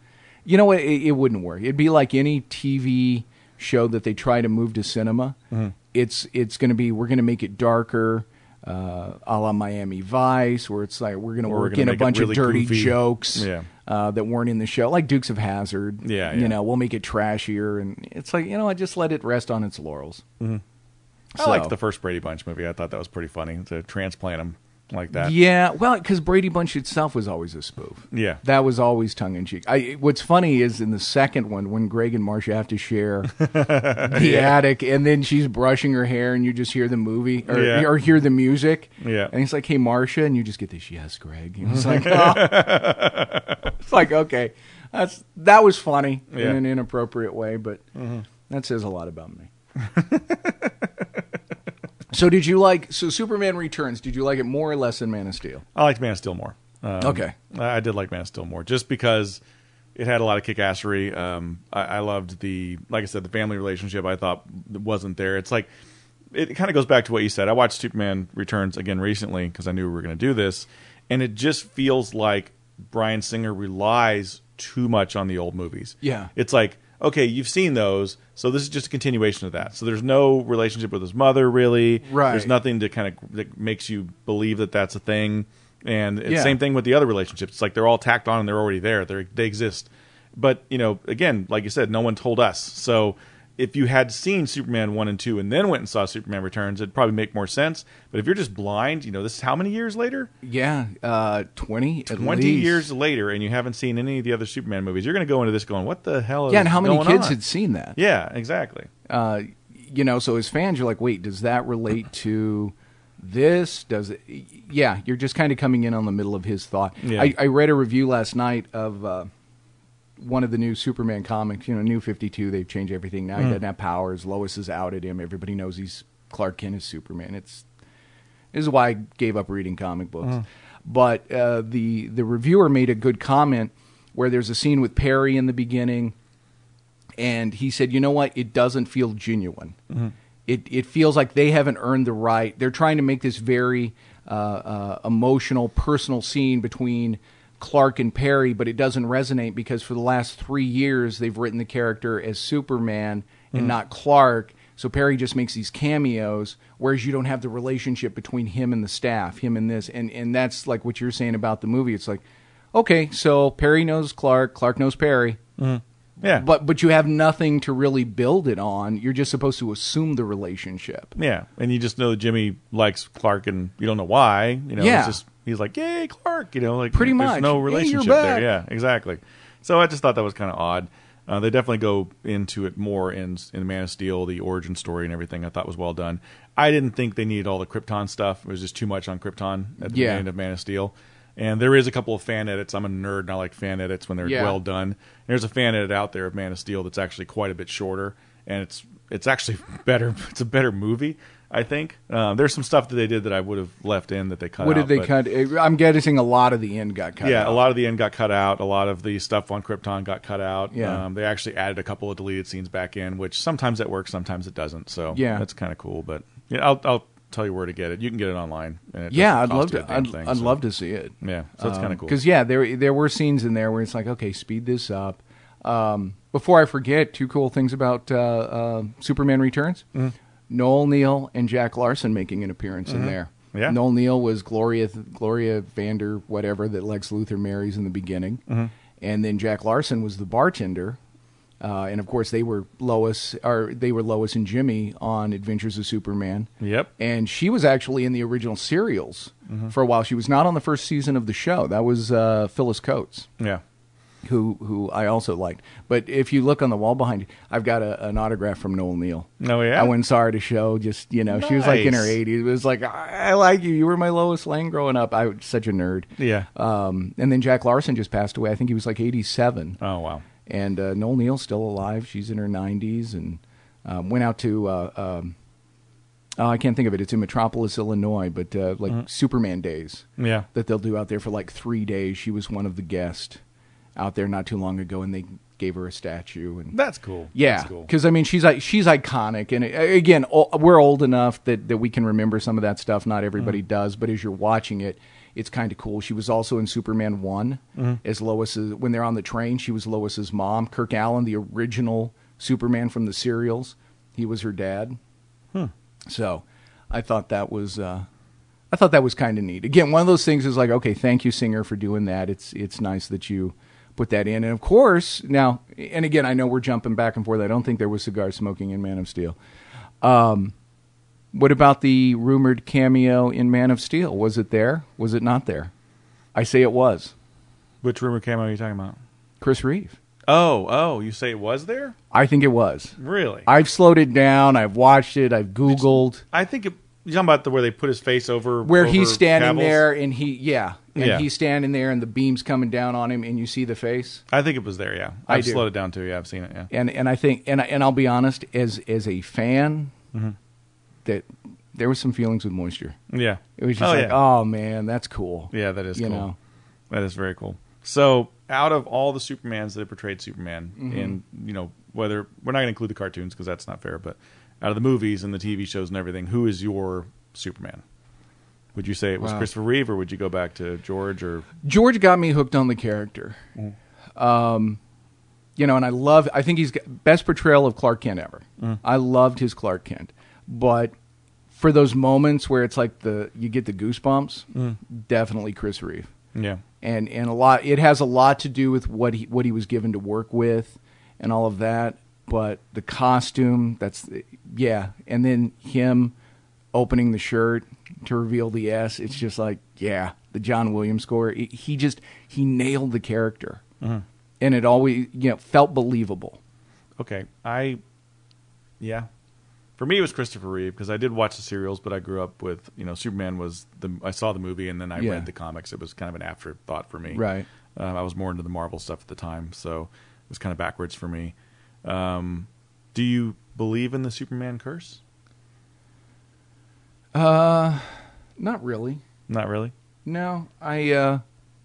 You know what? It wouldn't work. It'd be like any TV show that they try to move to cinema. Mm-hmm. It's going to be, we're going to make it darker, a la Miami Vice, where it's like we're going to work in a bunch of dirty goofy jokes Yeah. that weren't in the show, like Dukes of Hazzard. Yeah, You yeah. know, we'll make it trashier, and it's like, you know, I just let it rest on its laurels. I liked the first Brady Bunch movie. I thought that was pretty funny to transplant him like that. Yeah, well, because Brady Bunch itself was always a spoof. Yeah. That was always tongue-in-cheek. What's funny is in the second one, when Greg and Marcia have to share the attic, and then she's brushing her hair, and you just hear the movie, or hear the music. Yeah. And he's like, hey, Marcia, and you just get this, yes, Greg. And it's like, oh. It's like, okay. That was funny in an inappropriate way, but that says a lot about me. So Superman Returns, did you like it more or less than Man of Steel? I liked Man of Steel more. Okay. I did like Man of Steel more, just because it had a lot of kick-assery. I loved like I said, the family relationship I thought wasn't there. It's like, it kind of goes back to what you said. I watched Superman Returns again recently because I knew we were going to do this, and it just feels like Bryan Singer relies too much on the old movies. Yeah. It's like, okay, you've seen those, so this is just a continuation of that. So there's no relationship with his mother, really. Right. There's nothing to kind of that makes you believe that that's a thing. And it's Yeah. same thing with the other relationships. It's like they're all tacked on and they're already there. They exist. But, you know, again, like you said, no one told us. So if you had seen Superman 1 and 2 and then went and saw Superman Returns, it'd probably make more sense. But if you're just blind, you know, this is how many years later? Yeah, 20 at 20 least. years later, and you haven't seen any of the other Superman movies. You're going to go into this going, what the hell is Yeah, and how many going kids on? had seen that? Yeah, exactly. You know, so as fans, you're like, wait, does that relate to this? Does it? Yeah, you're just kind of coming in on the middle of his thought. Yeah. I read a review last night of one of the new Superman comics. You know, New 52. They've changed everything now. He doesn't have powers. Lois has outed him. Everybody knows he's Clark Kent is Superman. This is why I gave up reading comic books. But the reviewer made a good comment where there's a scene with Perry in the beginning. And he said, you know what? It doesn't feel genuine. It feels like they haven't earned the right. They're trying to make this very emotional, personal scene between Clark and Perry, but it doesn't resonate because for the last 3 years, they've written the character as Superman and not Clark. So Perry just makes these cameos, whereas you don't have the relationship between him and the staff, him and this. And that's like what you're saying about the movie. It's like, okay, so Perry knows Clark, Clark knows Perry. Yeah. But you have nothing to really build it on. You're just supposed to assume the relationship. Yeah, and you just know that Jimmy likes Clark, and you don't know why. You know, Yeah. he's like, yay, Clark. You know, like Pretty there's much. no Hey, you're relationship back. there. Yeah, exactly. So I just thought that was kind of odd. They definitely go into it more in Man of Steel, the origin story and everything. I thought was well done. I didn't think they needed all the Krypton stuff. It was just too much on Krypton at the beginning of Man of Steel. And there is a couple of fan edits. I'm a nerd, and I like fan edits when they're well done. There's a fan edit out there of Man of Steel that's actually quite a bit shorter, and it's actually better. It's a better movie, I think. There's some stuff that they did that I would have left in that they cut out. What did they cut? I'm guessing a lot of the end got cut out. Yeah, a lot of the end got cut out. A lot of the stuff on Krypton got cut out. Yeah. They actually added a couple of deleted scenes back in, which sometimes that works, sometimes it doesn't. So Yeah. that's kind of cool. But yeah, I'll tell you where to get it. You can get it online. And it Yeah, doesn't I'd love cost you to. a damn thing, I'd so. love to see it. Yeah, so it's kind of cool. Because there were scenes in there where it's like, okay, speed this up. Before I forget, two cool things about Superman Returns: Noel Neill and Jack Larson making an appearance in there. Yeah. Noel Neill was Gloria Vander whatever that Lex Luthor marries in the beginning, and then Jack Larson was the bartender. And of course, they were Lois and Jimmy on Adventures of Superman. Yep. And she was actually in the original serials for a while. She was not on the first season of the show. That was Phyllis Coates, Yeah. who I also liked. But if you look on the wall behind you, I've got an autograph from Noel Neill. Oh, yeah? I went and saw her at a show. Just she was like in her Nice. 80s. It was like, I like you. You were my Lois Lane growing up. I was such a nerd. Yeah. And then Jack Larson just passed away. I think he was like 87. Oh, wow. And Noel Neill's still alive. She's in her 90s and went out to, I can't think of it. It's in Metropolis, Illinois, but Superman Days Yeah. that they'll do out there for like 3 days. She was one of the guests out there not too long ago, and they gave her a statue. And That's cool. yeah, That's cool. because I mean she's iconic, and again we're old enough that we can remember some of that stuff. Not everybody does, but as you're watching it, it's kind of cool. She was also in Superman 1 as Lois's, when they're on the train, she was Lois's mom. Kirk Allen, the original Superman from the serials, he was her dad. So I thought that was kind of neat. Again, one of those things is like, okay, thank you, Singer, for doing that. It's nice that you put that in. And of course, now, and again, I know we're jumping back and forth. I don't think there was cigar smoking in Man of Steel. What about the rumored cameo in Man of Steel? Was it there? Was it not there? I say it was. Which rumor cameo are you talking about? Chris Reeve. Oh, you say it was there? I think it was. Really? I've slowed it down. I've watched it. I've Googled. I think you're talking about where they put his face over where over he's standing Cavill's? there, and he's standing there, and the beam's coming down on him, and you see the face. I think it was there. Yeah, I I've do. slowed it down too. Yeah, I've seen it. Yeah, And I think, and I'll be honest, as a fan, that there was some feelings with moisture. yeah. It was just oh man, that's cool. Yeah, that is You cool. know. That is very cool. So, out of all the Supermans that have portrayed Superman, and whether we're not going to include the cartoons because that's not fair, but out of the movies and the TV shows and everything, who is your Superman? Would you say it was Wow. Christopher Reeve, or would you go back to George? Or George got me hooked on the character. And I think he's got best portrayal of Clark Kent ever. I loved his Clark Kent. But for those moments where it's like you get the goosebumps, definitely Chris Reeve. yeah, And it has a lot to do with what he was given to work with and all of that. But the costume, and then him opening the shirt to reveal the S, it's just like, the John Williams score. He nailed the character, and it always felt believable. okay, For me, it was Christopher Reeve because I did watch the serials, but I grew up with Superman was I saw the movie and then I read the comics. It was kind of an afterthought for me. Right. I was more into the Marvel stuff at the time, so it was kind of backwards for me. Do you believe in the Superman curse? Not really. Not really. No, I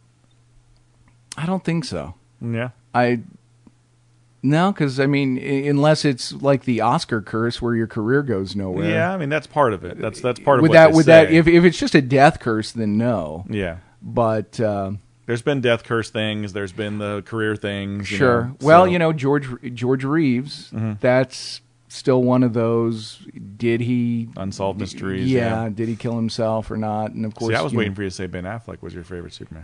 don't think so. Yeah. No, because I mean, unless it's like the Oscar curse where your career goes nowhere. Yeah, I mean that's part of it. That's part of With what that, they with say. that, if it's just a death curse, then no. Yeah. But There's been death curse things. There's been the career things. sure. George Reeves. That's still one of those. Did he Unsolved mysteries. Yeah. Did he kill himself or not? And of course, See, I was waiting for you to say Ben Affleck was your favorite Superman.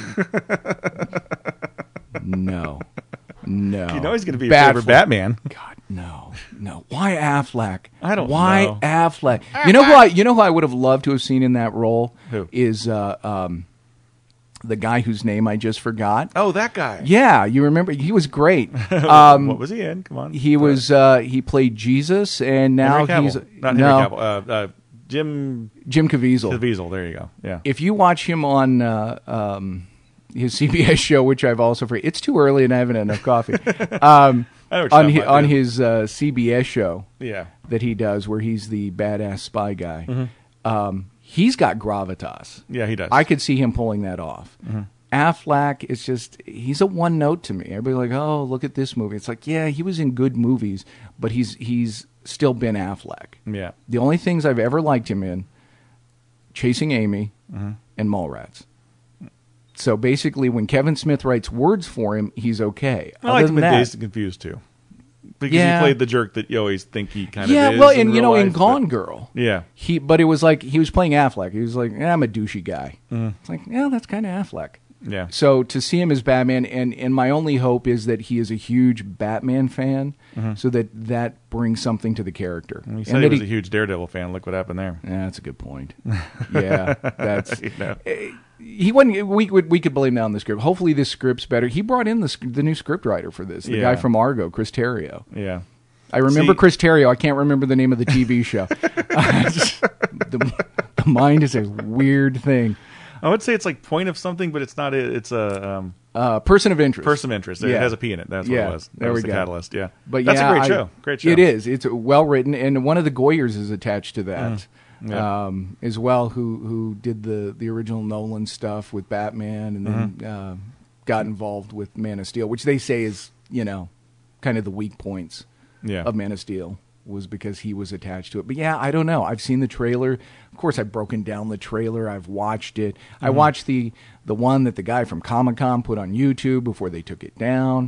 No. You know he's going to be your Bad favorite fl- Batman. God, no. Why Affleck? I don't Why know. Affleck? You know who I would have loved to have seen in that role? Who? Is the guy whose name I just forgot. Oh, that guy. Yeah, you remember? He was great. What was he in? Come on. He was he played Jesus, and now Henry he's Cavill. Not Henry Cavill. Jim Caviezel. Caviezel. There you go. Yeah. If you watch him on his CBS show, which I've also it's too early and I haven't had enough coffee. I know what you're talking about, on yeah. his CBS show Yeah. that he does, where he's the badass spy guy. He's got gravitas. Yeah, he does. I could see him pulling that off. Affleck is just, he's a one note to me. Everybody's like, oh, look at this movie. It's like, yeah, he was in good movies, but he's still Ben Affleck. Yeah. The only things I've ever liked him in, Chasing Amy and Mallrats. So basically, when Kevin Smith writes words for him, he's okay. I liked him in Dazed and Confused too, because Yeah. he played the jerk that you always think he kind of Yeah, is. well, in and real in life, Gone but- Girl, Yeah. but it was like he was playing Affleck. He was like, I'm a douchey guy. It's like, yeah, that's kind of Affleck. Yeah. So to see him as Batman, and my only hope is that he is a huge Batman fan, so that brings something to the character. He And said he that was a huge Daredevil fan. Look what happened there. Yeah, that's a good point. Yeah, that's You know. he wasn't. We could blame that on the script. Hopefully, this script's better. He brought in the new script writer for this, the Yeah. guy from Argo, Chris Terrio. Yeah. I remember See- Chris Terrio. I can't remember the name of the TV show. The mind is a weird thing. I would say it's like Point of something, but it's not. It's a Person of interest. person of interest. It Yeah. has a P in it. That's what Yeah, it was. That there was we the go. catalyst. Yeah. But that's yeah, a great show. Great show. It is. It's well written, and one of the Goyers is attached to that Yeah. as well. Who did the original Nolan stuff with Batman, and then got involved with Man of Steel, which they say is kind of the weak points Yeah. of Man of Steel was because he was attached to it. But yeah, I don't know. I've seen the trailer. Of course, I've broken down the trailer. I've watched it. I watched the one that the guy from Comic-Con put on YouTube before they took it down.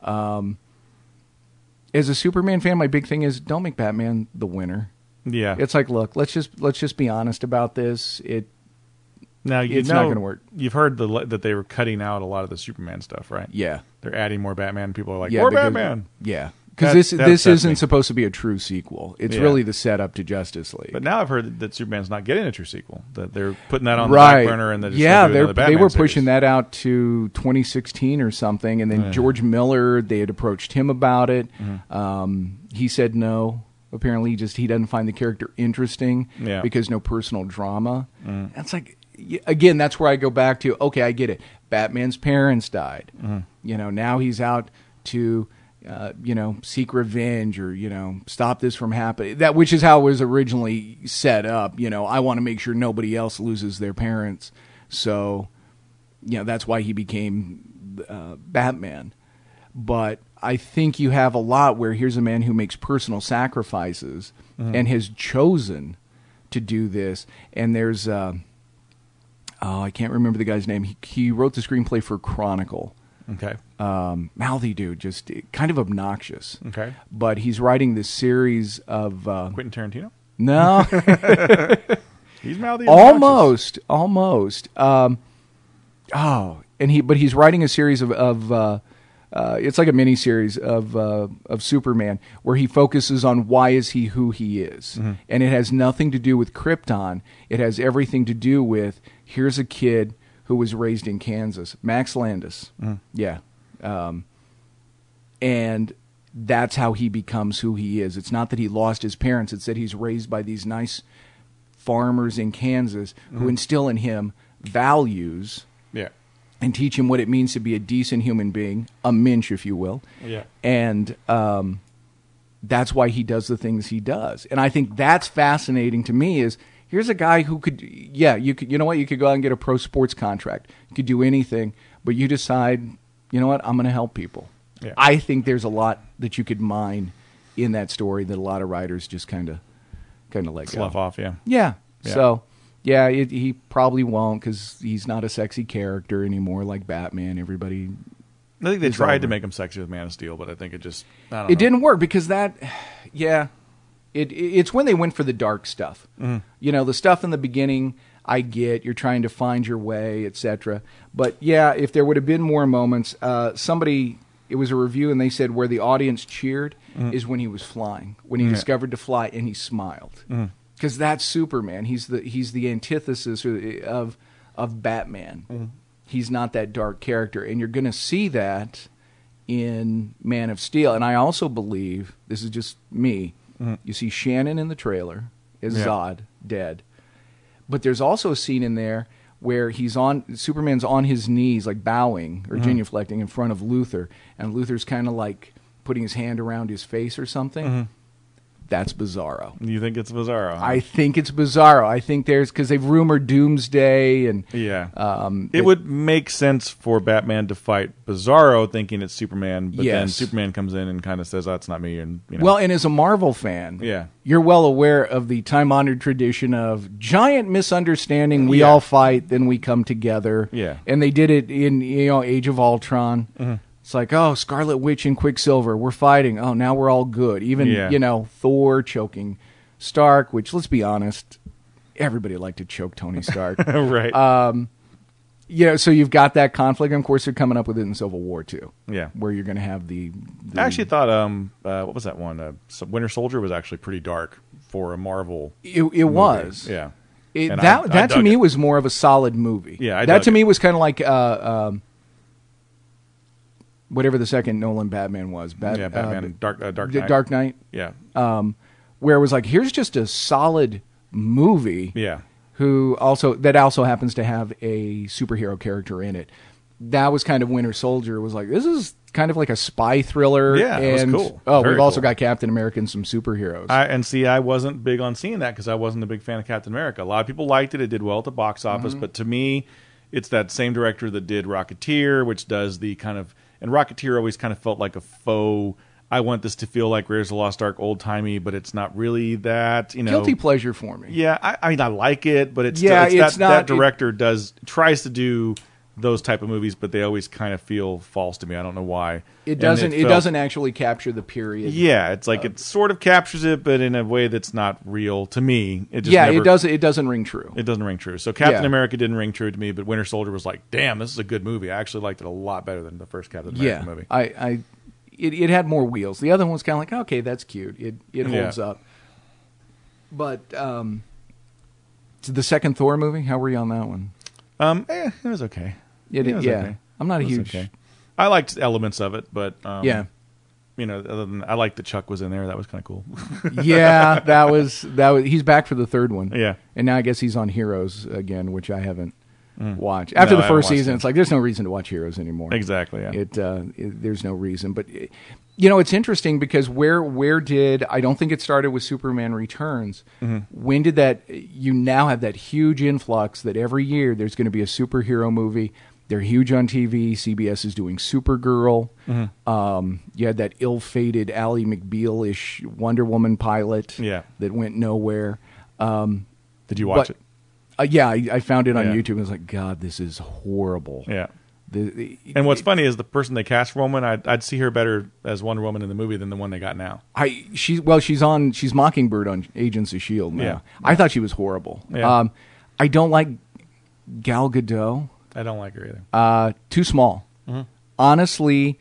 As a Superman fan, my big thing is don't make Batman the winner. Yeah. It's like, look, let's just be honest about this. Now it's not going to work. You've heard that they were cutting out a lot of the Superman stuff, right? Yeah. They're adding more Batman. People are like, Yeah, more because- Batman. Yeah. Because That this upsets isn't me. supposed to be a true sequel. It's Yeah. really the setup to Justice League. But now I've heard that Superman's not getting a true sequel. That they're putting that on Right. the back burner, and they're just yeah, gonna do another they Batman were series. pushing that out to 2016 or something, and then George Miller, they had approached him about it. He said no. Apparently, he doesn't find the character interesting Yeah. because no personal drama. That's like, again, that's where I go back to. Okay, I get it. Batman's parents died. Now he's out to seek revenge or, stop this from happening. That, which is how it was originally set up. I want to make sure nobody else loses their parents. So, that's why he became Batman. But I think you have a lot where here's a man who makes personal sacrifices and has chosen to do this. And there's, I can't remember the guy's name. He wrote the screenplay for Chronicle. Okay. Mouthy dude, just kind of obnoxious. Okay. But he's writing this series of Quentin Tarantino? no, He's mouthy. almost. But he's writing a series of it's like a mini series of Superman where he focuses on why is he who he is, and it has nothing to do with Krypton. It has everything to do with here's a kid who was raised in Kansas, Max Landis. Yeah. And that's how he becomes who he is. It's not that he lost his parents. It's that he's raised by these nice farmers in Kansas who instill in him values Yeah. and teach him what it means to be a decent human being, a minch, if you will. Yeah. And that's why he does the things he does. And I think that's fascinating to me is here's a guy who could, you could go out and get a pro sports contract. You could do anything, but you decide, you know what, I'm going to help people. Yeah. I think there's a lot that you could mine in that story that a lot of writers just kind of let Slough go. off, yeah. Yeah. Yeah. So, yeah, he probably won't because he's not a sexy character anymore like Batman. Everybody. I think they It's tried over. to make him sexy with Man of Steel, but I think it just, I don't know. It didn't work because it's when they went for the dark stuff. The stuff in the beginning, I get. You're trying to find your way, etc. But yeah, if there would have been more moments, it was a review and they said where the audience cheered is when he was flying, when he discovered to fly and he smiled. Because that's Superman. He's the antithesis of Batman. He's not that dark character, and you're going to see that in Man of Steel. And I also believe, this is just me, you see Shannon in the trailer as Zod, dead. But there's also a scene in there where Superman's on his knees, like bowing or genuflecting in front of Luthor, and Luthor's kind of like putting his hand around his face or something. That's Bizarro. You think it's Bizarro? Huh? I think it's Bizarro. I think because they've rumored Doomsday and it would make sense for Batman to fight Bizarro, thinking it's Superman, but then Yes. Superman comes in and kind of says, "Oh, it's not me." And well, and as a Marvel fan, you're well aware of the time-honored tradition of giant misunderstanding. We all fight, then we come together. Yeah. And they did it in Age of Ultron. It's like, oh, Scarlet Witch and Quicksilver, we're fighting. Oh, now we're all good. Even, Thor choking Stark, which, let's be honest, everybody liked to choke Tony Stark. right. So you've got that conflict. And, of course, they're coming up with it in Civil War, too. Yeah. Where you're going to have the I actually thought, what was that one? Winter Soldier was actually pretty dark for a Marvel It movie. was. Yeah. That I to dug me it. was more of a solid movie. Yeah, that to dug me it. was kind of like whatever the second Nolan Batman was. Batman, Dark Knight. Dark Knight. Yeah. Where it was like, here's just a solid movie. Yeah. That also happens to have a superhero character in it. That was kind of Winter Soldier. It was like, this is kind of like a spy thriller. Yeah, it was and, cool. Oh, Very we've also cool. got Captain America and some superheroes. I wasn't big on seeing that because I wasn't a big fan of Captain America. A lot of people liked it. It did well at the box office, but to me, it's that same director that did Rocketeer, which does the kind of And Rocketeer always kind of felt like a faux. I want this to feel like Raiders of the Lost Ark old timey, but it's not really that. Guilty pleasure for me. Yeah, I mean I like it, but it's it's not. That director tries to do those type of movies, but they always kind of feel false to me. I don't know why. It doesn't actually capture the period. Yeah, it's like it sort of captures it, but in a way that's not real to me. It doesn't ring true. It doesn't ring true. So Captain America didn't ring true to me, but Winter Soldier was like, damn, this is a good movie. I actually liked it a lot better than the first Captain America movie. It had more wheels. The other one was kind of like, okay, that's cute. It holds up. But the second Thor movie, how were you on that one? It was okay. Okay. I'm not a huge. Okay. I liked elements of it, but yeah. Other than I liked that Chuck was in there. That was kind of cool. Yeah, that was. He's back for the third one. Yeah, and now I guess he's on Heroes again, which I haven't watched. After the first season, it's like there's no reason to watch Heroes anymore. Exactly. Yeah. There's no reason, but it's interesting because where did I don't think it started with Superman Returns. Mm-hmm. When did that? You now have that huge influx that every year there's going to be a superhero movie. They're huge on TV. CBS is doing Supergirl. Mm-hmm. You had that ill-fated Ally McBeal-ish Wonder Woman pilot that went nowhere. Did you watch it? Yeah, I found it on YouTube. And I was like, God, this is horrible. Yeah. And what's funny is the person they cast for Woman, I'd see her better as Wonder Woman in the movie than the one they got now. She's Mockingbird on Agents of S.H.I.E.L.D. now. Yeah. I thought she was horrible. Yeah. I don't like Gal Gadot. I don't like her either. Too small. Mm-hmm. Honestly,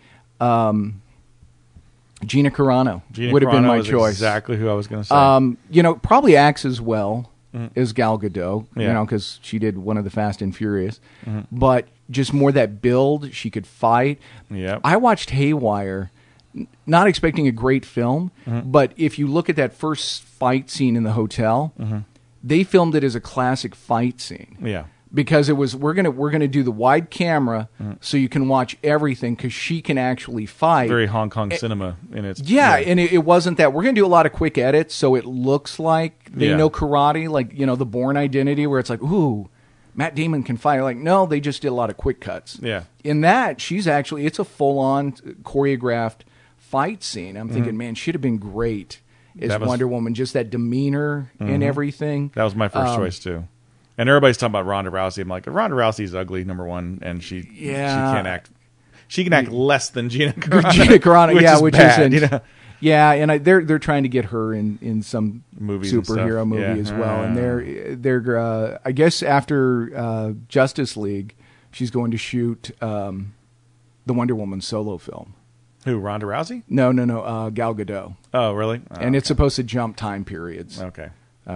Gina Carano would have been my choice. Exactly who I was going to say. Probably acts as well as Gal Gadot, because she did one of the Fast and Furious. Mm-hmm. But just more that build, she could fight. Yep. I watched Haywire, not expecting a great film, but if you look at that first fight scene in the hotel, they filmed it as a classic fight scene. Yeah. Because it was we're gonna do the wide camera so you can watch everything because she can actually fight. Very Hong Kong cinema in its and it wasn't that we're gonna do a lot of quick edits so it looks like they know karate, like the Bourne Identity where it's like, ooh, Matt Damon can fight. Like, no, they just did a lot of quick cuts. Yeah. In that, it's a full on choreographed fight scene. I'm thinking, man, she'd have been great as Wonder Woman, just that demeanor and everything. That was my first choice too. And everybody's talking about Ronda Rousey. I'm like, Ronda Rousey's ugly, number one, and she can't act. She can act less than Gina Carano. Gina Carano, which is bad, Yeah, and they're trying to get her in some movies superhero movie as well. And they're I guess after Justice League, she's going to shoot the Wonder Woman solo film. Who, Ronda Rousey? No, Gal Gadot. Oh, really? Oh, and it's supposed to jump time periods. Okay.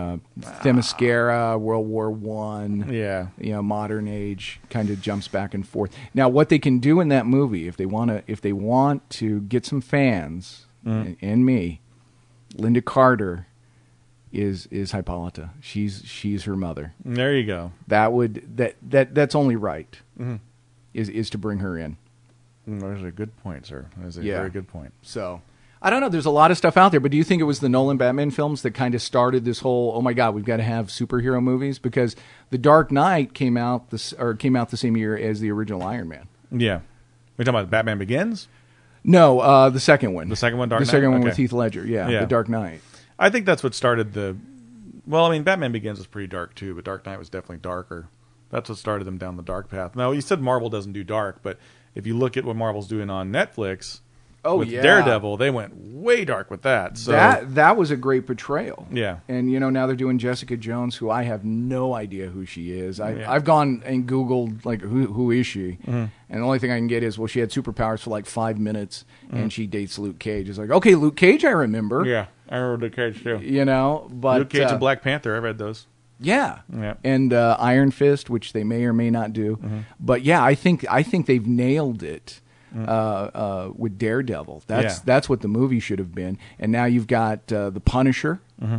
Themyscira, World War I, modern age, kind of jumps back and forth. Now, what they can do in that movie, if they want to get some fans, and me, Linda Carter is Hippolyta. She's her mother. There you go. That's only right. Is to bring her in. That's a good point, sir. That's a very good point. So. I don't know. There's a lot of stuff out there, but do you think it was the Nolan Batman films that kind of started this whole, oh my God, we've got to have superhero movies? Because The Dark Knight came out the same year as the original Iron Man. Yeah. We're talking about Batman Begins? No, the second one. The second one, Dark Knight? The second one with Heath Ledger, The Dark Knight. I think that's what started Batman Begins was pretty dark too, but Dark Knight was definitely darker. That's what started them down the dark path. Now, you said Marvel doesn't do dark, but if you look at what Marvel's doing on Netflix... with Daredevil, they went way dark with that. So that was a great portrayal. Yeah. And, now they're doing Jessica Jones, who I have no idea who she is. I've gone and Googled, like, who is she? Mm-hmm. And the only thing I can get is, well, she had superpowers for, like, 5 minutes, and she dates Luke Cage. It's like, okay, Luke Cage, I remember. Yeah, I remember Luke Cage, too. But... Luke Cage and Black Panther, I read those. Yeah. And Iron Fist, which they may or may not do. Mm-hmm. But, yeah, I think they've nailed it. With Daredevil, that's what the movie should have been, and now you've got the Punisher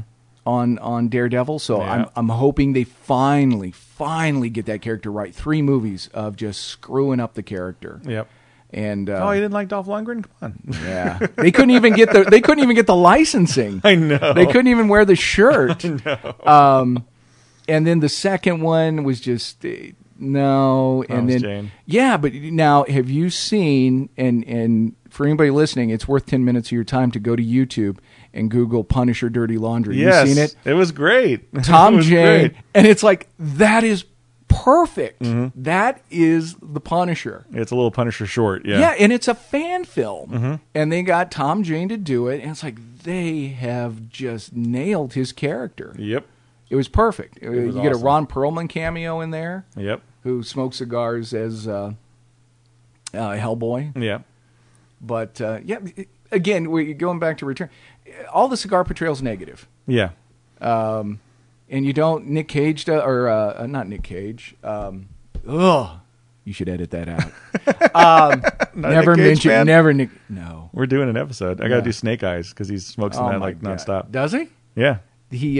on Daredevil. So I'm hoping they finally get that character right. 3 movies of just screwing up the character. Yep. And you didn't like Dolph Lundgren? Come on. Yeah, they couldn't even get the licensing. I know. They couldn't even wear the shirt. I know. And then the second one was just. No, and was then Jane. yeah, but now have you seen? And for anybody listening, it's worth 10 minutes of your time to go to YouTube and Google Punisher Dirty Laundry. Yes, You seen it? It was great. Tom It was Jane, great. and it's like that is perfect. That is the Punisher. It's a little Punisher short. Yeah. Yeah, and it's a fan film, and they got Tom Jane to do it, and it's like they have just nailed his character. Yep. It was perfect. was You get a awesome. Ron Perlman cameo in there, Yep. who smokes cigars as Hellboy. Yeah. But again, we're going back to Return. All the cigar portrayal's negative, Yeah. and you don't. Nick Cage or not Nick Cage. You should edit that out. Never Nick Cage mention. fan? Never Nick. No. We're doing an episode. I got to Yeah. do Snake Eyes because he smokes in Oh that my like God. nonstop. Does he? Yeah. He.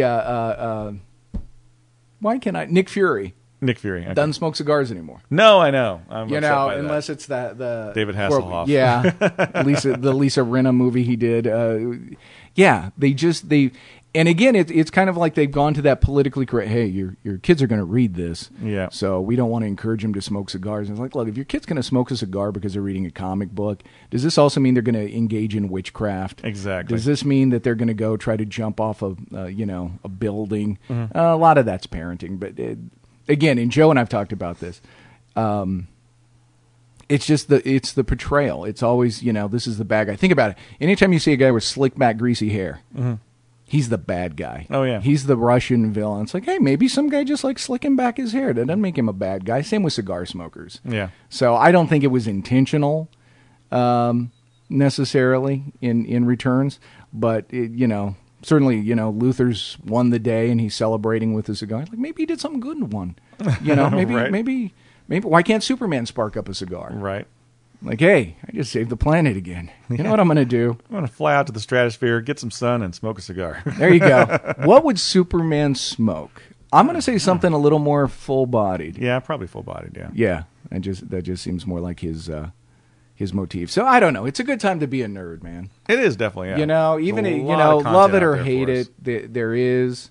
Why can't I? Nick Fury Nick Fury. Okay. doesn't smoke cigars anymore. No, I know. I'm You upset know, by that. unless it's the David Hasselhoff. Yeah, the Lisa Rinna movie he did. Yeah, they and again, it's kind of like they've gone to that politically correct. Hey, your kids are going to read this, Yeah. So we don't want to encourage them to smoke cigars. And it's like, look, if your kid's going to smoke a cigar because they're reading a comic book, does this also mean they're going to engage in witchcraft? Exactly. Does this mean that they're going to go try to jump off of a building? Mm-hmm. A lot of that's parenting, but again, and Joe and I've talked about this. It's just it's the portrayal. It's always, this is the bad guy. Think about it. Anytime you see a guy with slick back, greasy hair, he's the bad guy. Oh, yeah. He's the Russian villain. It's like, hey, maybe some guy just likes slicking back his hair. That doesn't make him a bad guy. Same with cigar smokers. Yeah. So I don't think it was intentional necessarily in Returns, but certainly, Luther's won the day and he's celebrating with a cigar. Like maybe he did something good in one. Right. Maybe why can't Superman spark up a cigar? Right. Like, hey, I just saved the planet again. You know what I'm going to do? I'm going to fly out to the stratosphere, get some sun, and smoke a cigar. There you go. What would Superman smoke? I'm going to say something a little more full-bodied. Yeah, probably full-bodied, yeah. Yeah, that just seems more like his motif. So I don't know. It's a good time to be a nerd, man. It is definitely, yeah. Even There's a lot of love it content or out there hate for us. it, there is.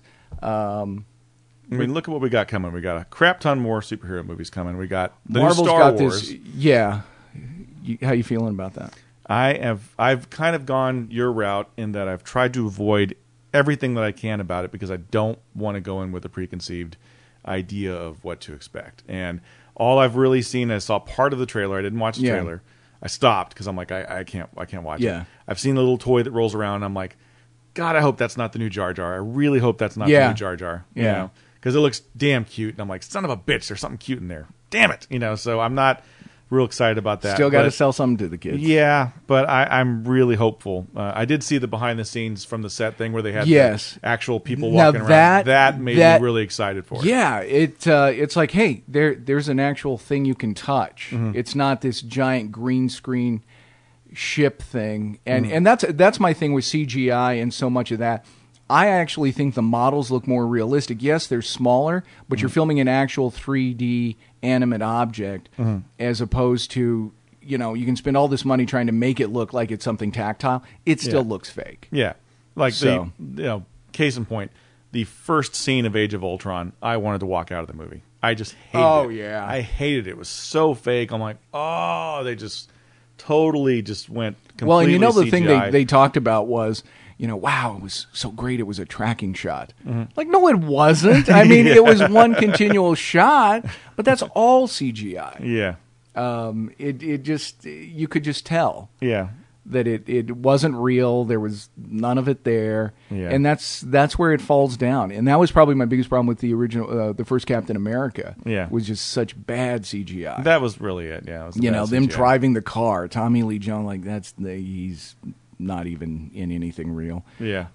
I mean, look at what we got coming. We got a crap ton more superhero movies coming. We got the Marvel's new Star got Wars. this. Yeah. How you feeling about that? I've kind of gone your route in that I've tried to avoid everything that I can about it because I don't want to go in with a preconceived idea of what to expect. And all I've really seen, I saw part of the trailer. I didn't watch the Yeah. trailer. I stopped because I'm like, I can't watch Yeah. it. I've seen the little toy that rolls around. And I'm like, God, I hope that's not the new Jar Jar. I really hope that's not the Yeah. new Jar Jar. You Yeah. know? Because it looks damn cute. And I'm like, son of a bitch, there's something cute in there. Damn it. So I'm not real excited about that. Still got to But- sell something to the kids. yeah, but I'm really hopeful. I did see the behind the scenes from the set thing where they had Yes. the actual people Now walking around. That made me really excited for it. Yeah, it's like, hey, there's an actual thing you can touch. Mm-hmm. It's not this giant green screen ship thing, Mm-hmm. and that's my thing with CGI and so much of that. I actually think the models look more realistic. Yes, they're smaller, but you're filming an actual 3D animate object as opposed to, you can spend all this money trying to make it look like it's something tactile. It still looks fake. Yeah, like So- case in point, the first scene of Age of Ultron, I wanted to walk out of the movie. I just hated it. Oh, yeah. I hated it. It was so fake. I'm like, oh, they just totally just went completely Well, and the thing CGI. they talked about was, wow, it was so great. It was a tracking shot. Mm-hmm. Like, no, it wasn't. I mean, it was one continual shot, but that's all CGI. Yeah, It just, you could just tell yeah. that it wasn't real. There was none of it there, Yeah. and that's where it falls down. And that was probably my biggest problem with the original, the first Captain America. Yeah. Was just such bad CGI. That was really it. Yeah, it was the bad them CGI. driving the car. Tommy Lee Jones, like he's not even in anything real. Yeah,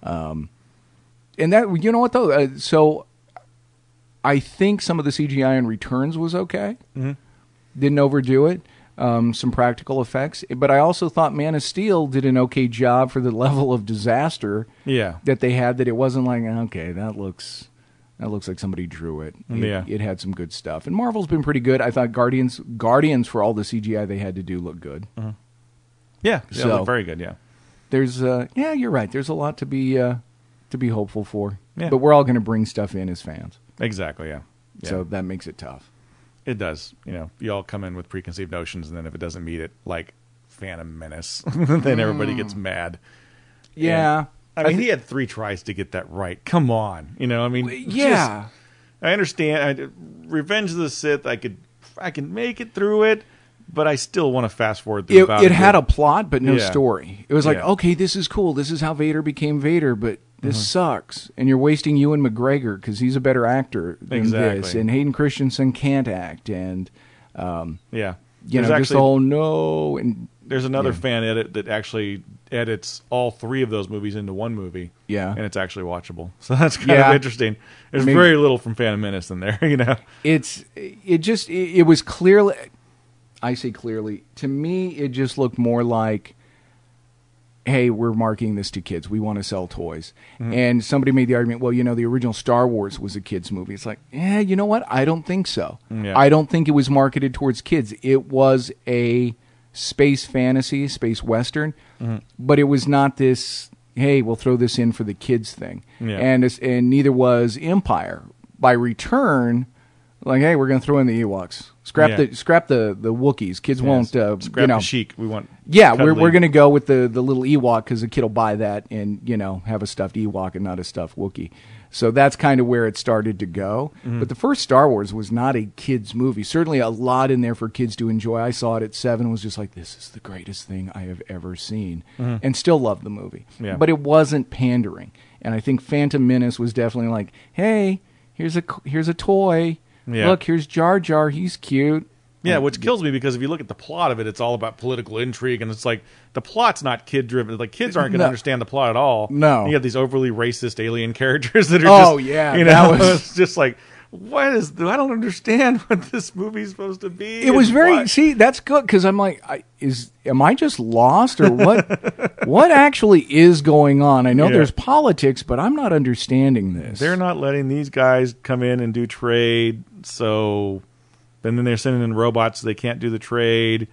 And that, you know what though? So I think some of the CGI in Returns was okay. Mm-hmm. Didn't overdo it. Some practical effects, but I also thought Man of Steel did an okay job for the level of disaster yeah. that they had. That it wasn't like, okay, that looks like somebody drew it. Yeah. It had some good stuff. And Marvel's been pretty good. I thought Guardians for all the CGI they had to do looked good. Yeah, So- looked very good. Yeah, There's yeah, you're right. There's a lot to be hopeful for. Yeah. But we're all going to bring stuff in as fans. exactly. Yeah. So that makes it tough. It does. You all come in with preconceived notions, and then if it doesn't meet it, like Phantom Menace, then everybody gets mad. Yeah. And, he had 3 tries to get that right. Come on. Yeah. I understand. Revenge of the Sith, I can make it through it, but I still want to fast forward through it had a plot, but no Yeah. story. It was like, Yeah. okay, this is cool. This is how Vader became Vader, but this sucks. And you're wasting Ewan McGregor because he's a better actor than Exactly. this. And Hayden Christensen can't act. And, Yeah. just the whole no. And There's another fan edit that actually edits all 3 of those movies into one movie. Yeah. And it's actually watchable. So that's kind of interesting. There's very little from Phantom Menace in there, It was clearly, I say clearly, to me, it just looked more like, hey, we're marketing this to kids. We want to sell toys. And somebody made the argument, well, the original Star Wars was a kid's movie. It's like, you know what? I don't think so. Yeah. I don't think it was marketed towards kids. It was a space fantasy, space western, but it was not this, hey, we'll throw this in for the kids thing. Yeah. And neither was Empire. By Return, like, hey, we're going to throw in the Ewoks. Scrap the Wookiees. Kids won't. Scrap the chic. We want. Yeah, cuddly. we're going to go with the little Ewok because the kid will buy that and have a stuffed Ewok and not a stuffed Wookiee. So that's kind of where it started to go. But the first Star Wars was not a kids movie. Certainly a lot in there for kids to enjoy. I saw it at 7 and was just like, this is the greatest thing I have ever seen, and still loved the movie. Yeah. But it wasn't pandering. And I think Phantom Menace was definitely like, hey, here's a toy. Yeah. Look, here's Jar Jar. He's cute. Yeah, which kills me because if you look at the plot of it, it's all about political intrigue, and it's like the plot's not kid-driven. Like kids aren't going to understand the plot at all. No, you have these overly racist alien characters that are that was it's just like, I don't understand what this movie's supposed to be. It was very that's good because I'm like, am I just lost or what? What actually is going on? I know there's politics, but I'm not understanding this. They're not letting these guys come in and do trade, so. And then they're sending in robots so they can't do the trade.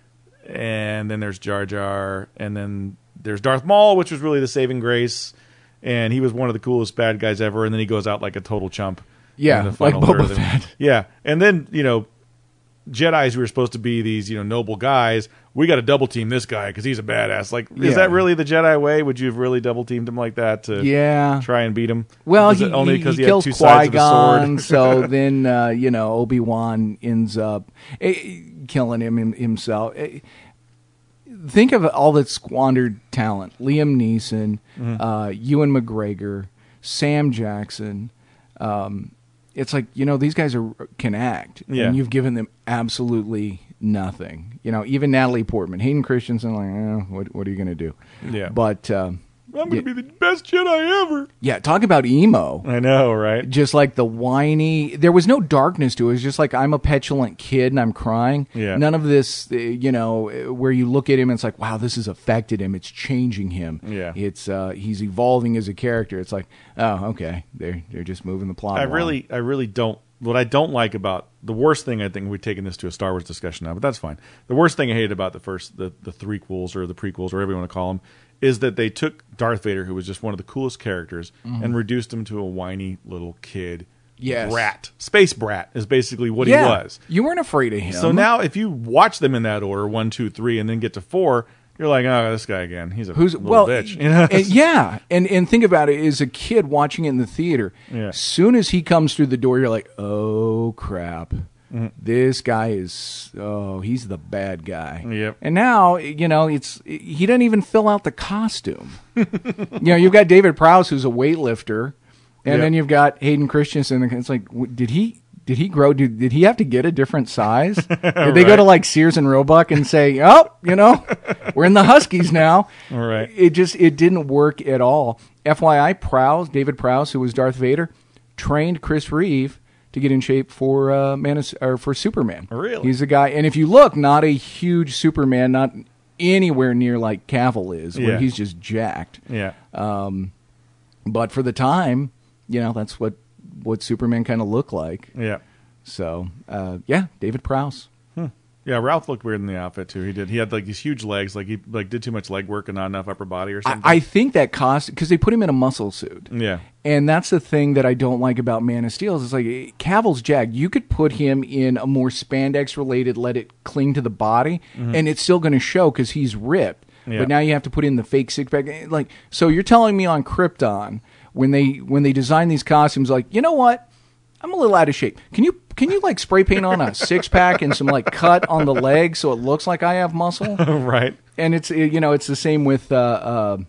And then there's Jar Jar. And then there's Darth Maul, which was really the saving grace. And he was one of the coolest bad guys ever. And then he goes out like a total chump. Yeah, like Boba Fett. Yeah. And then, Jedis who were supposed to be these, noble guys, we got to double team this guy because he's a badass. Like, is that really the Jedi way? Would you have really double teamed him like that to try and beat him? Well, only because he kills had 2 sides of Qui-Gon, the sword. so then Obi-Wan ends up killing himself. Think of all that squandered talent: Liam Neeson, Ewan McGregor, Sam Jackson. It's like, these guys can act, and you've given them absolutely nothing. Even Natalie Portman, Hayden Christensen, like, what are you going to do? Yeah. But I'm going to be the best Jedi ever. Yeah, talk about emo. I know, right? Just like the whiny. There was no darkness to it. It was just like, I'm a petulant kid and I'm crying. Yeah. None of this, where you look at him and it's like, wow, this has affected him. It's changing him. Yeah. It's he's evolving as a character. It's like, oh, okay, they're just moving the plot along. I really don't. What I don't like about the worst thing, I think we've taken this to a Star Wars discussion now, but that's fine. The worst thing I hated about the threequels or the prequels or whatever you want to call them is that they took Darth Vader, who was just one of the coolest characters, and reduced him to a whiny little kid. Yes. Brat. Space brat is basically what he was. You weren't afraid of him. So now if you watch them in that order, 1, 2, 3, and then get to 4, you're like, oh, this guy again. He's a little bitch. And think about it. As a kid watching it in the theater, as soon as he comes through the door, you're like, oh, crap. This guy is, he's the bad guy. Yep. And now, he doesn't even fill out the costume. You've got David Prowse, who's a weightlifter, and then you've got Hayden Christensen. It's like, did he grow? Did he have to get a different size? Did they go to like Sears and Roebuck and say, we're in the Huskies now? All right. It didn't work at all. FYI, David Prowse, who was Darth Vader, trained Chris Reeve to get in shape for for Superman. Really? He's a guy, and if you look, not a huge Superman, not anywhere near like Cavill is, where he's just jacked. Yeah. But for the time, that's what Superman kind of looked like. Yeah. So, David Prowse. Yeah, Ralph looked weird in the outfit too. He did. He had like these huge legs. Like he did too much leg work and not enough upper body or something. I think that cost because they put him in a muscle suit. Yeah. And that's the thing that I don't like about Man of Steel. Is it's like Cavill's jacked. You could put him in a more spandex related, let it cling to the body, and it's still going to show because he's ripped. Yeah. But now you have to put in the fake six pack. Like, so you're telling me on Krypton when they design these costumes, like, you know what? I'm a little out of shape. Can you like spray paint on a six pack and some like cut on the leg so it looks like I have muscle? Right. And it's the same with Affleck's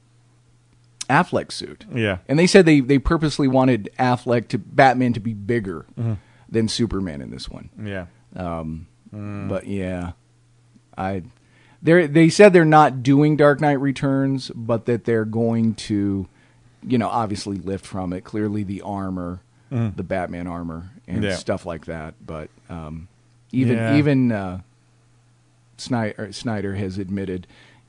suit. Yeah. And they said they purposely wanted Batman to be bigger than Superman in this one. Yeah. But yeah, they said they're not doing Dark Knight Returns, but that they're going to, obviously lift from it. Clearly the armor, the Batman armor, and stuff like that. But even Snyder has admitted,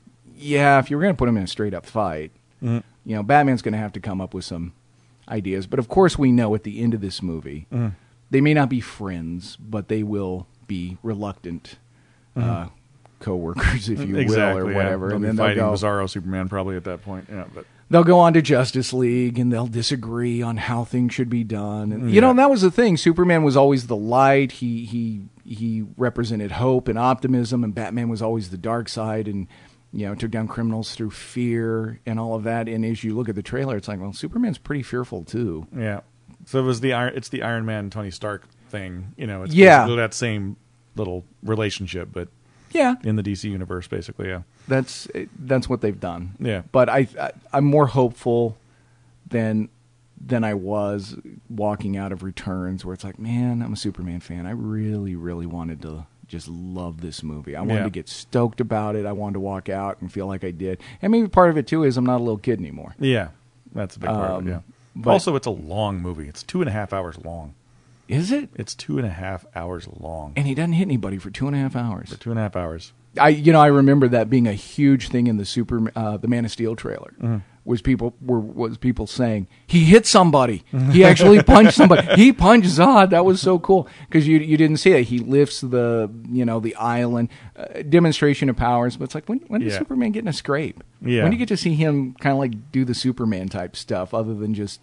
if you're going to put him in a straight up fight, Batman's going to have to come up with some ideas. But of course, we know at the end of this movie, they may not be friends, but they will be reluctant co-workers, if you will, or whatever. Yeah. And then they'll fighting go Bizarro Superman probably at that point. Yeah, but they'll go on to Justice League and they'll disagree on how things should be done. And, and that was the thing. Superman was always the light. He represented hope and optimism, and Batman was always the dark side and took down criminals through fear and all of that. And as you look at the trailer, it's like, well, Superman's pretty fearful too. Yeah. So it's the Iron Man Tony Stark thing. It's basically that same little relationship, but in the DC universe, basically. Yeah. That's what they've done. Yeah. But I'm more hopeful than I was walking out of Returns, where it's like, man, I'm a Superman fan. I really, really wanted to just love this movie. I wanted to get stoked about it. I wanted to walk out and feel like I did. And maybe part of it too is I'm not a little kid anymore. Yeah, that's a big part of it. Yeah. But also, it's a long movie. It's 2.5 hours long. Is it? It's 2.5 hours long. And he doesn't hit anybody for 2.5 hours. For 2.5 hours. I remember that being a huge thing in the Man of Steel trailer. Was people saying he hit somebody? He actually punched somebody. He punched Zod. That was so cool because you didn't see it. He lifts the island demonstration of powers. But it's like when does Superman get in a scrape? Yeah. When do you get to see him kind of like do the Superman type stuff other than just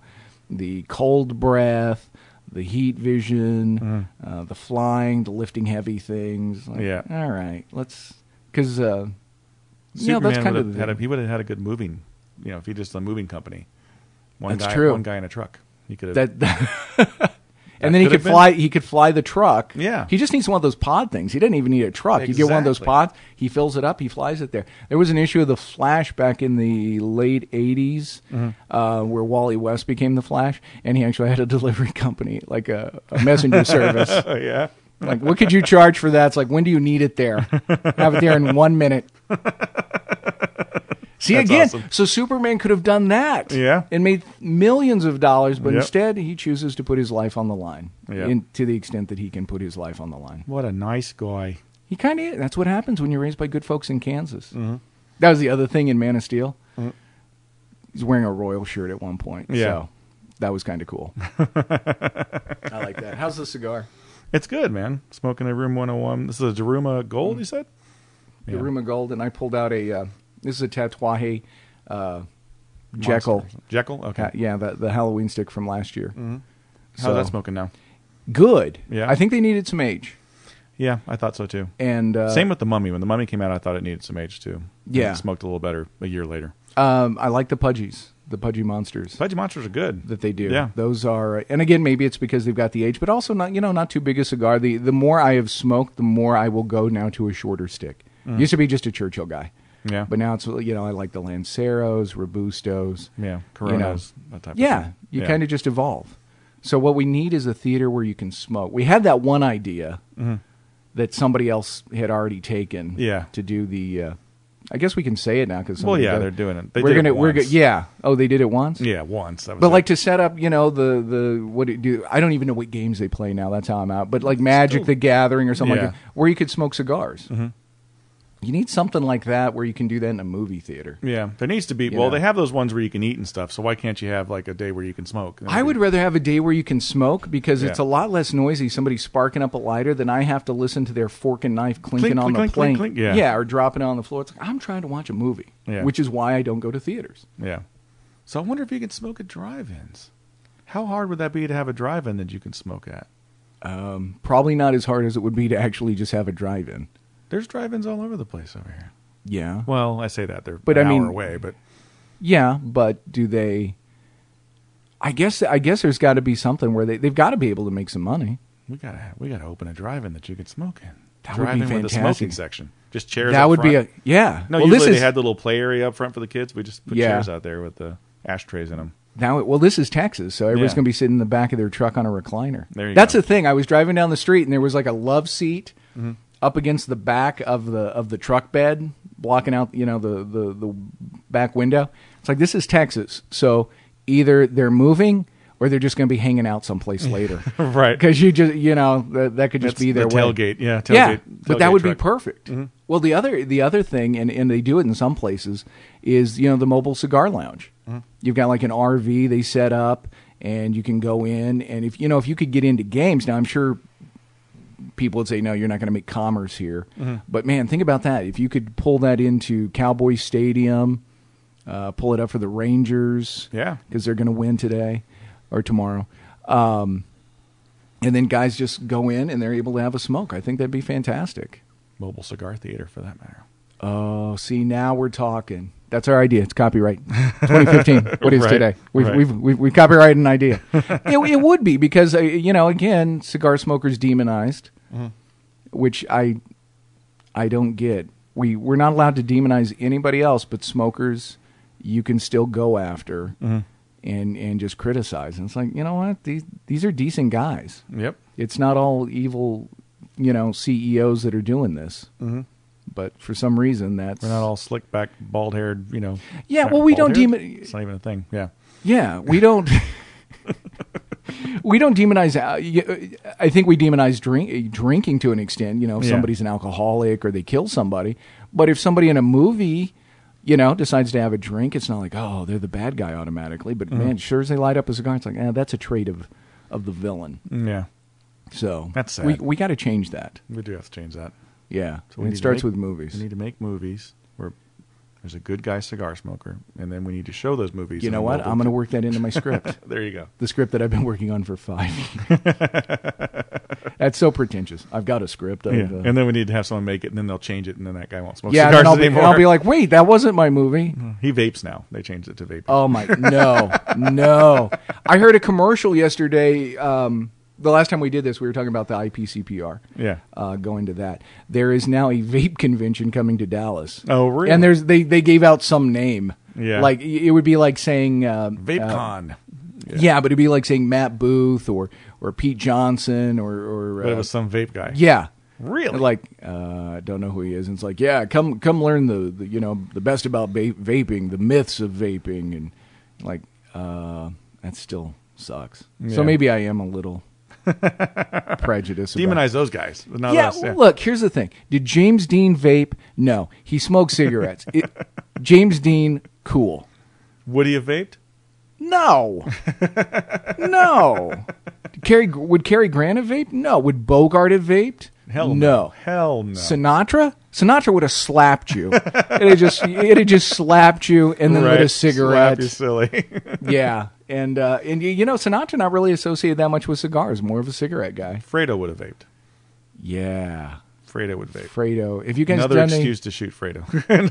the cold breath, the heat vision, the flying, the lifting heavy things. Like, all right, let's because Superman that's kind of he would have had a good moving. If he just a moving company, That's true. One guy in a truck, he could have. And then he could fly. He could fly the truck. Yeah, he just needs one of those pod things. He doesn't even need a truck. You get one of those pods. He fills it up. He flies it there. There was an issue of the Flash back in the late '80s where Wally West became the Flash, and he actually had a delivery company, like a messenger service. Yeah. Like, what could you charge for that? It's like, when do you need it there? Have it there in 1 minute. See, That's again, awesome. So Superman could have done that and made millions of dollars, but instead he chooses to put his life on the line to the extent that he can put his life on the line. What a nice guy. He kind of is. That's what happens when you're raised by good folks in Kansas. That was the other thing in Man of Steel. He's wearing a Royal shirt at one point. Yeah. So that was kind of cool. I like that. How's the cigar? It's good, man. Smoking a Room 101. This is a Daruma Gold, you said? The Daruma Gold, and I pulled out this is a Tatuaje Jekyll. Jekyll? Okay. The Halloween stick from last year. How's that smoking now? Good. Yeah. I think they needed some age. Yeah, I thought so too. And same with the Mummy. When the Mummy came out, I thought it needed some age too. Yeah. It smoked a little better a year later. I like the Pudgies. The Pudgy Monsters. Pudgy Monsters are good. That they do. Yeah. Those are, and again, maybe it's because they've got the age, but also not too big a cigar. The more I have smoked, the more I will go now to a shorter stick. Used to be just a Churchill guy. Yeah. But now it's, I like the Lanceros, Robustos. Yeah. Coronas, that type of thing. You kind of just evolve. So what we need is a theater where you can smoke. We had that one idea that somebody else had already taken to do the, I guess we can say it now because they're doing it. We're yeah. Oh, they did it once. Yeah, once. But like to set up, the what do you do? I don't even know what games they play now. That's how I'm out. But like Magic the Gathering or something like that, where you could smoke cigars. You need something like that where you can do that in a movie theater. Yeah, there needs to be. You Well, know. they have those ones where you can eat and stuff. So why can't you have like a day where you can smoke? I would rather have a day where you can smoke because it's Yeah. a lot less noisy. Somebody sparking up a lighter than I have to listen to their fork and knife clinking Clink, on clink, the clink, plane. clink, yeah. or dropping it on the floor. It's like I'm trying to watch a movie, Yeah. which is why I don't go to theaters. Yeah. So I wonder if you can smoke at drive-ins. How hard would that be to have a drive-in that you can smoke at? Probably not as hard as it would be to actually just have a drive-in. There's drive-ins all over the place over here. Yeah, Well, I say that they're But an I mean- hour away, but yeah, but do they? I guess there's got to be something where they've got to be able to make some money. we gotta open a drive-in that you can smoke in. That would be Drive-in with a fantastic. smoking section. Just chairs. That up would be front. yeah. No, well, usually this they is had the little play area up front for the kids. We just put Yeah. chairs out there with the ashtrays in them. Well, this is Texas, so everybody's Yeah. going to be sitting in the back of their truck on a recliner. There you That's go. the thing. I was driving down the street, and there was like a love seat up against the back of the truck bed, blocking out the back window. It's like this is Texas, so either they're moving or they're just going to be hanging out someplace later, Right. Because you just that could just That's be their the way. tailgate. Yeah, Yeah, but that tailgate would truck. be perfect. Well, the other thing, and they do it in some places, is the mobile cigar lounge. You've got like an RV they set up, and you can go in, and if you could get into games. Now, I'm sure people would say, no, you're not going to make commerce here. But man, think about that. If you could pull that into Cowboy Stadium, pull it up for the Rangers, Yeah. because they're going to win today or tomorrow. And then guys just go in and they're able to have a smoke. I think that'd be fantastic. Mobile cigar theater, for that matter. Oh, see, now we're talking. That's our idea. It's copyright. 2015. What is Right, today? right. We've copyrighted an idea. it would be because again, cigar smokers demonized, which I don't get. We're not allowed to demonize anybody else, but smokers, you can still go after and just criticize. And it's like, you know what? These are decent guys. Yep. It's not all evil, CEOs that are doing this. But for some reason, that's We're not all slick back, bald haired, Yeah, well, we don't bald-haired? demon. It's not even a thing. Yeah. Yeah, we don't. We don't demonize. I think we demonize drinking to an extent. If Yeah. somebody's an alcoholic or they kill somebody. But if somebody in a movie, decides to have a drink, it's not like, oh, they're the bad guy automatically. But man, sure as they light up a cigar, it's like, that's a trait of the villain. Yeah. So That's sad. we got to change that. We do have to change that. Yeah, So we and need it to starts make- with movies. We need to make movies where there's a good guy cigar smoker, and then we need to show those movies. You in know a what? mobile I'm going to work that into my script. There you go. The script that I've been working on for 5 years. That's so pretentious. I've got a script. Yeah. And then we need to have someone make it, and then they'll change it, and then that guy won't smoke yeah, and cigars then anymore. I'll be like, wait, that wasn't my movie. he vapes now. They changed it to vape. Oh my, no. I heard a commercial yesterday. The last time we did this, we were talking about the IPCPR. Yeah. Going to that. There is now a vape convention coming to Dallas. Oh, really? And they gave out some name. Yeah. Like, it would be like saying... VapeCon. yeah, but it'd be like saying Matt Booth or Pete Johnson or But it was some vape guy. yeah. Really? Like, don't know who he is. And it's like, yeah, come learn the best about vaping, the myths of vaping. And like, that still sucks. Yeah. So maybe I am a little prejudiced. Demonize those guys. But not Yeah, us. well, look, here's the thing. Did James Dean vape? No. He smoked cigarettes. James Dean, cool. Would he have vaped? No. No. Would Cary Grant have vaped? No. Would Bogart have vaped? Hell no. Hell no. Sinatra would have slapped you. It had just slapped you and then lit a cigarette. Slap you silly. Yeah. And Sinatra not really associated that much with cigars, more of a cigarette guy. Fredo would have vaped. Yeah. Fredo would vape. Fredo. If you guys Another done any- excuse to shoot Fredo.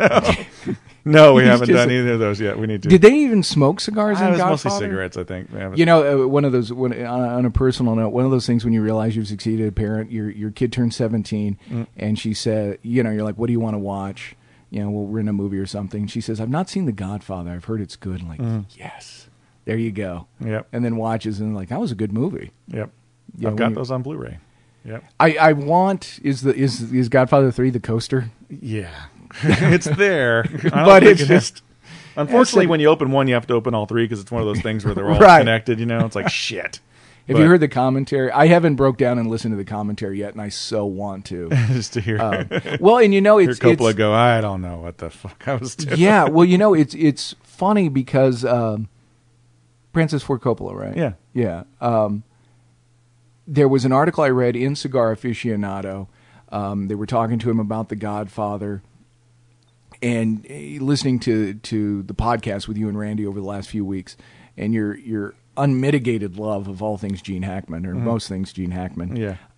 No, we He's haven't just done either of those yet. We need to. Did they even smoke cigars in It was Godfather? mostly cigarettes, I think. We haven't- One of those. On a personal note, one of those things when you realize you've succeeded as a parent, your kid turns 17, and she said, you're like, what do you want to watch? We'll rent a movie or something. She says, I've not seen The Godfather. I've heard it's good. I'm like, yes, there you go. Yep. And then watches and like, that was a good movie. Yep. Yeah, I've when got you- those on Blu-ray. Yep. I want is Godfather 3 the coaster? Yeah. It's there. But it's just. Unfortunately, when you open one, you have to open all three because it's one of those things where they're all Right. connected. It's like shit. Have you heard the commentary? I haven't broke down and listened to the commentary yet, and I so want to. Just to hear. Well, and Hear Coppola go, I don't know what the fuck I was doing. Yeah, well, it's funny because Francis Ford Coppola, right? Yeah. Yeah. There was an article I read in Cigar Aficionado. They were talking to him about The Godfather, and listening to the podcast with you and Randy over the last few weeks, and your unmitigated love of all things Gene Hackman, or most things Gene Hackman,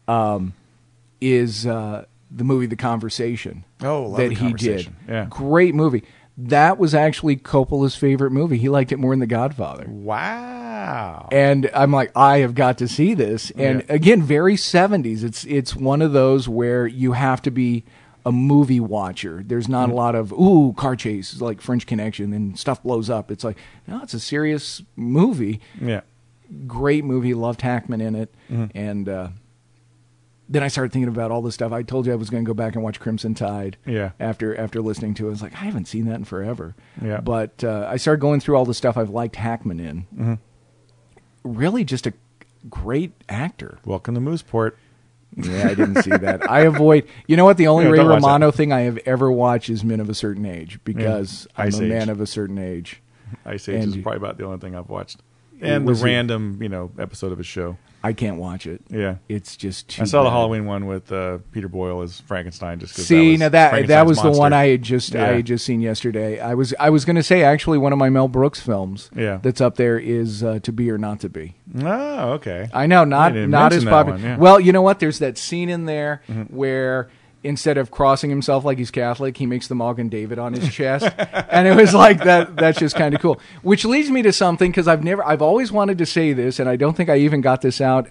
is the movie The Conversation. Oh, love that The he Conversation. did. Yeah. Great movie. That was actually Coppola's favorite movie. He liked it more than The Godfather. Wow. And I'm like, I have got to see this. And again, very 70s. It's one of those where you have to be a movie watcher. There's not a lot of, car chase, like French Connection, and stuff blows up. It's like, no, it's a serious movie. Yeah. Great movie. Loved Hackman in it. And then I started thinking about all this stuff. I told you I was going to go back and watch Crimson Tide. Yeah. After listening to it, I was like, I haven't seen that in forever. Yeah. But I started going through all the stuff I've liked Hackman in. Really, just a great actor. Welcome to Mooseport. Yeah, I didn't see that. I avoid. You know what? The only Yeah, Ray don't watch Romano that. thing I have ever watched is Men of a Certain Age, because I'm Ice a Age. man of a certain age. Ice Age And- is probably about the only thing I've watched. And the was it- random, episode of his show. I can't watch it. Yeah. It's just too I saw the bad. Halloween one with Peter Boyle as Frankenstein. Just 'cause See, now that Frankenstein's was the monster. one I had just Yeah. seen yesterday. I was going to say, actually, one of my Mel Brooks films that's up there is To Be or Not to Be. Oh, okay. I know, not didn't as mention that popular. one, yeah. Well, you know what? There's that scene in there where instead of crossing himself like he's Catholic, he makes the Magen David on his chest, and it was like that. That's just kind of cool. Which leads me to something, because I've always wanted to say this, and I don't think I even got this out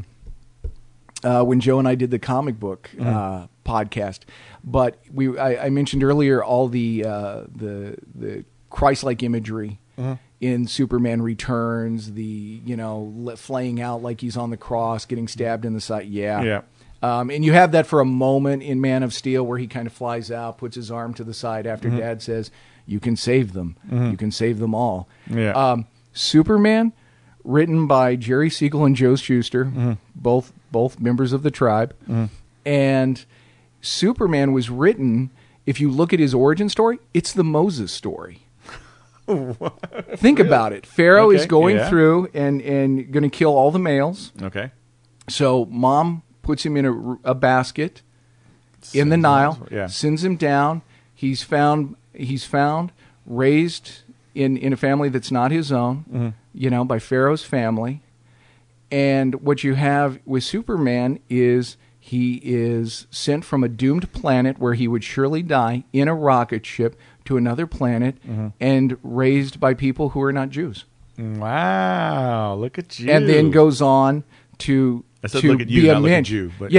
when Joe and I did the comic book podcast. But I mentioned earlier all the Christ-like imagery in Superman Returns, the flaying out like he's on the cross, getting stabbed in the side. Yeah. And you have that for a moment in Man of Steel, where he kind of flies out, puts his arm to the side after Dad says, "You can save them. You can save them all." Yeah. Superman, written by Jerry Siegel and Joe Shuster, both members of the Tribe, and Superman was written. If you look at his origin story, it's the Moses story. Think about it. Pharaoh is going through and going to kill all the males. Okay. So Mom puts him in a basket in the Nile, sends him down. He's found, raised in a family that's not his own, by Pharaoh's family. And what you have with Superman is he is sent from a doomed planet where he would surely die in a rocket ship to another planet and raised by people who are not Jews. Wow, look at you. And then goes on to I said to look at you, be a not look at mensch. you, but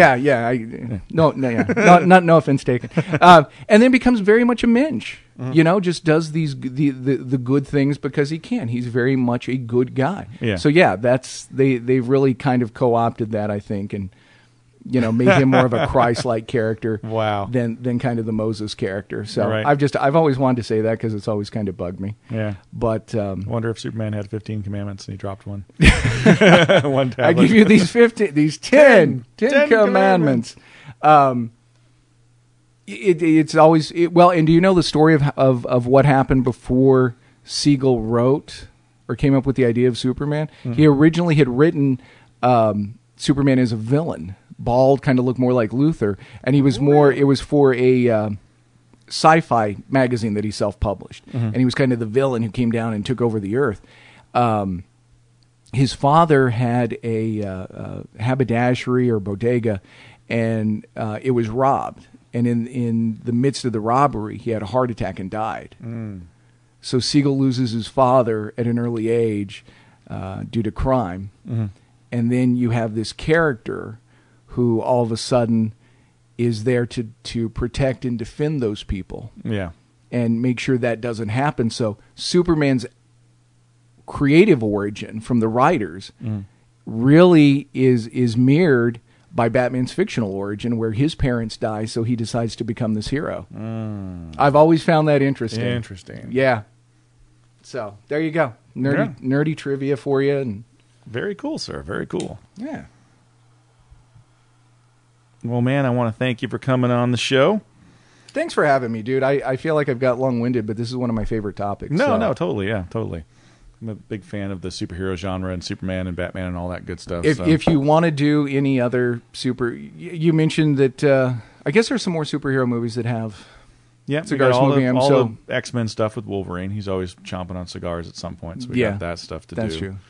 no offense taken. And then becomes very much a mensch. Just does the good things because he can. He's very much a good guy. Yeah. So that's they've really kind of co-opted that, I think, and made him more of a Christ-like character. Wow. Than kind of the Moses character. So Right. I've always wanted to say that because it's always kind of bugged me. Yeah. But I wonder if Superman had 15 commandments and he dropped one. One tablet. I give you these 10 commandments. It's always and do you know the story of what happened before Siegel wrote or came up with the idea of Superman? He originally had written Superman as a villain, bald, kind of looked more like Luthor, and he was more. It was for a sci-fi magazine that he self-published, and he was kind of the villain who came down and took over the Earth. His father had a haberdashery or bodega, and it was robbed. And in the midst of the robbery, he had a heart attack and died. So Siegel loses his father at an early age due to crime. And then you have this character who all of a sudden is there to protect and defend those people. Yeah. And make sure that doesn't happen. So Superman's creative origin from the writers really is mirrored by Batman's fictional origin, where his parents die, so he decides to become this hero. I've always found that interesting. Interesting. Yeah. So there you go, nerdy trivia for you, and Very cool, sir. Very cool. Yeah. Well, man, I want to thank you for coming on the show. Thanks for having me, dude. I feel like I've got long-winded, but this is one of my favorite topics. No, totally. Yeah, totally. I'm a big fan of the superhero genre and Superman and Batman and all that good stuff. If you want to do any other you mentioned that I guess there's some more superhero movies that have cigars moving them. All the X-Men stuff with Wolverine. He's always chomping on cigars at some point, so we got that stuff to do. That's true.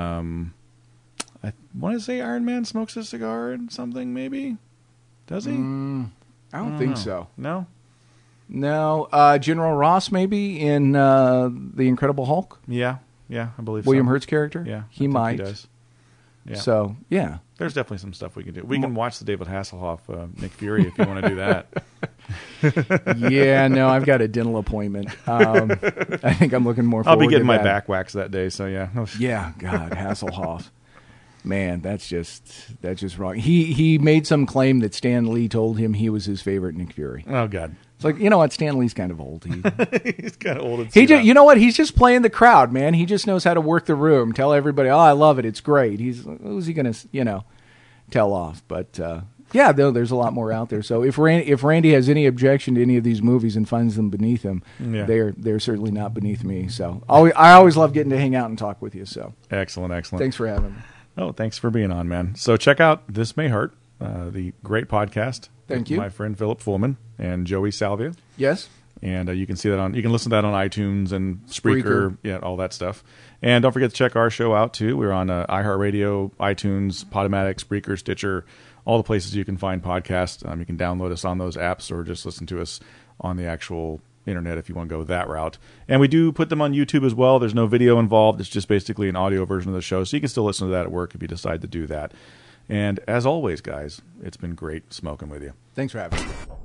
I want to say Iron Man smokes a cigar and something, maybe. Does he? I don't think so. No? No. General Ross, maybe, in The Incredible Hulk? Yeah, I believe William so. Hurt's character? Yeah. He might. He does. Yeah. So, yeah. There's definitely some stuff we can do. We can watch the David Hasselhoff Nick Fury if you want to do that. Yeah, no, I've got a dental appointment. I think I'm looking more forward I'll be getting to my that. back waxed that day, so yeah. Yeah, God, Hasselhoff. Man, that's just wrong. He made some claim that Stan Lee told him he was his favorite Nick Fury. Oh, God. It's like, you know what? Stan Lee's kind of old. He's kind of old. You know what? He's just playing the crowd, man. He just knows how to work the room. Tell everybody, oh, I love it. It's great. Who's he going to, tell off? But, yeah, there's a lot more out there. So if Randy has any objection to any of these movies and finds them beneath him, they're certainly not beneath me. So I always love getting to hang out and talk with you. So Excellent. Thanks for having me. Oh, thanks for being on, man. So check out This May Hurt, the great podcast. Thank you. My friend Philip Fullman and Joey Salvia. Yes. And you can listen to that on iTunes and Spreaker, yeah, all that stuff. And don't forget to check our show out too. We're on iHeartRadio, iTunes, Podomatic, Spreaker, Stitcher, all the places you can find podcasts. You can download us on those apps or just listen to us on the actual internet if you want to go that route. And we do put them on YouTube as well. There's no video involved. It's just basically an audio version of the show, so you can still listen to that at work if you decide to do that. And as always, guys, it's been great smoking with you. Thanks for having me.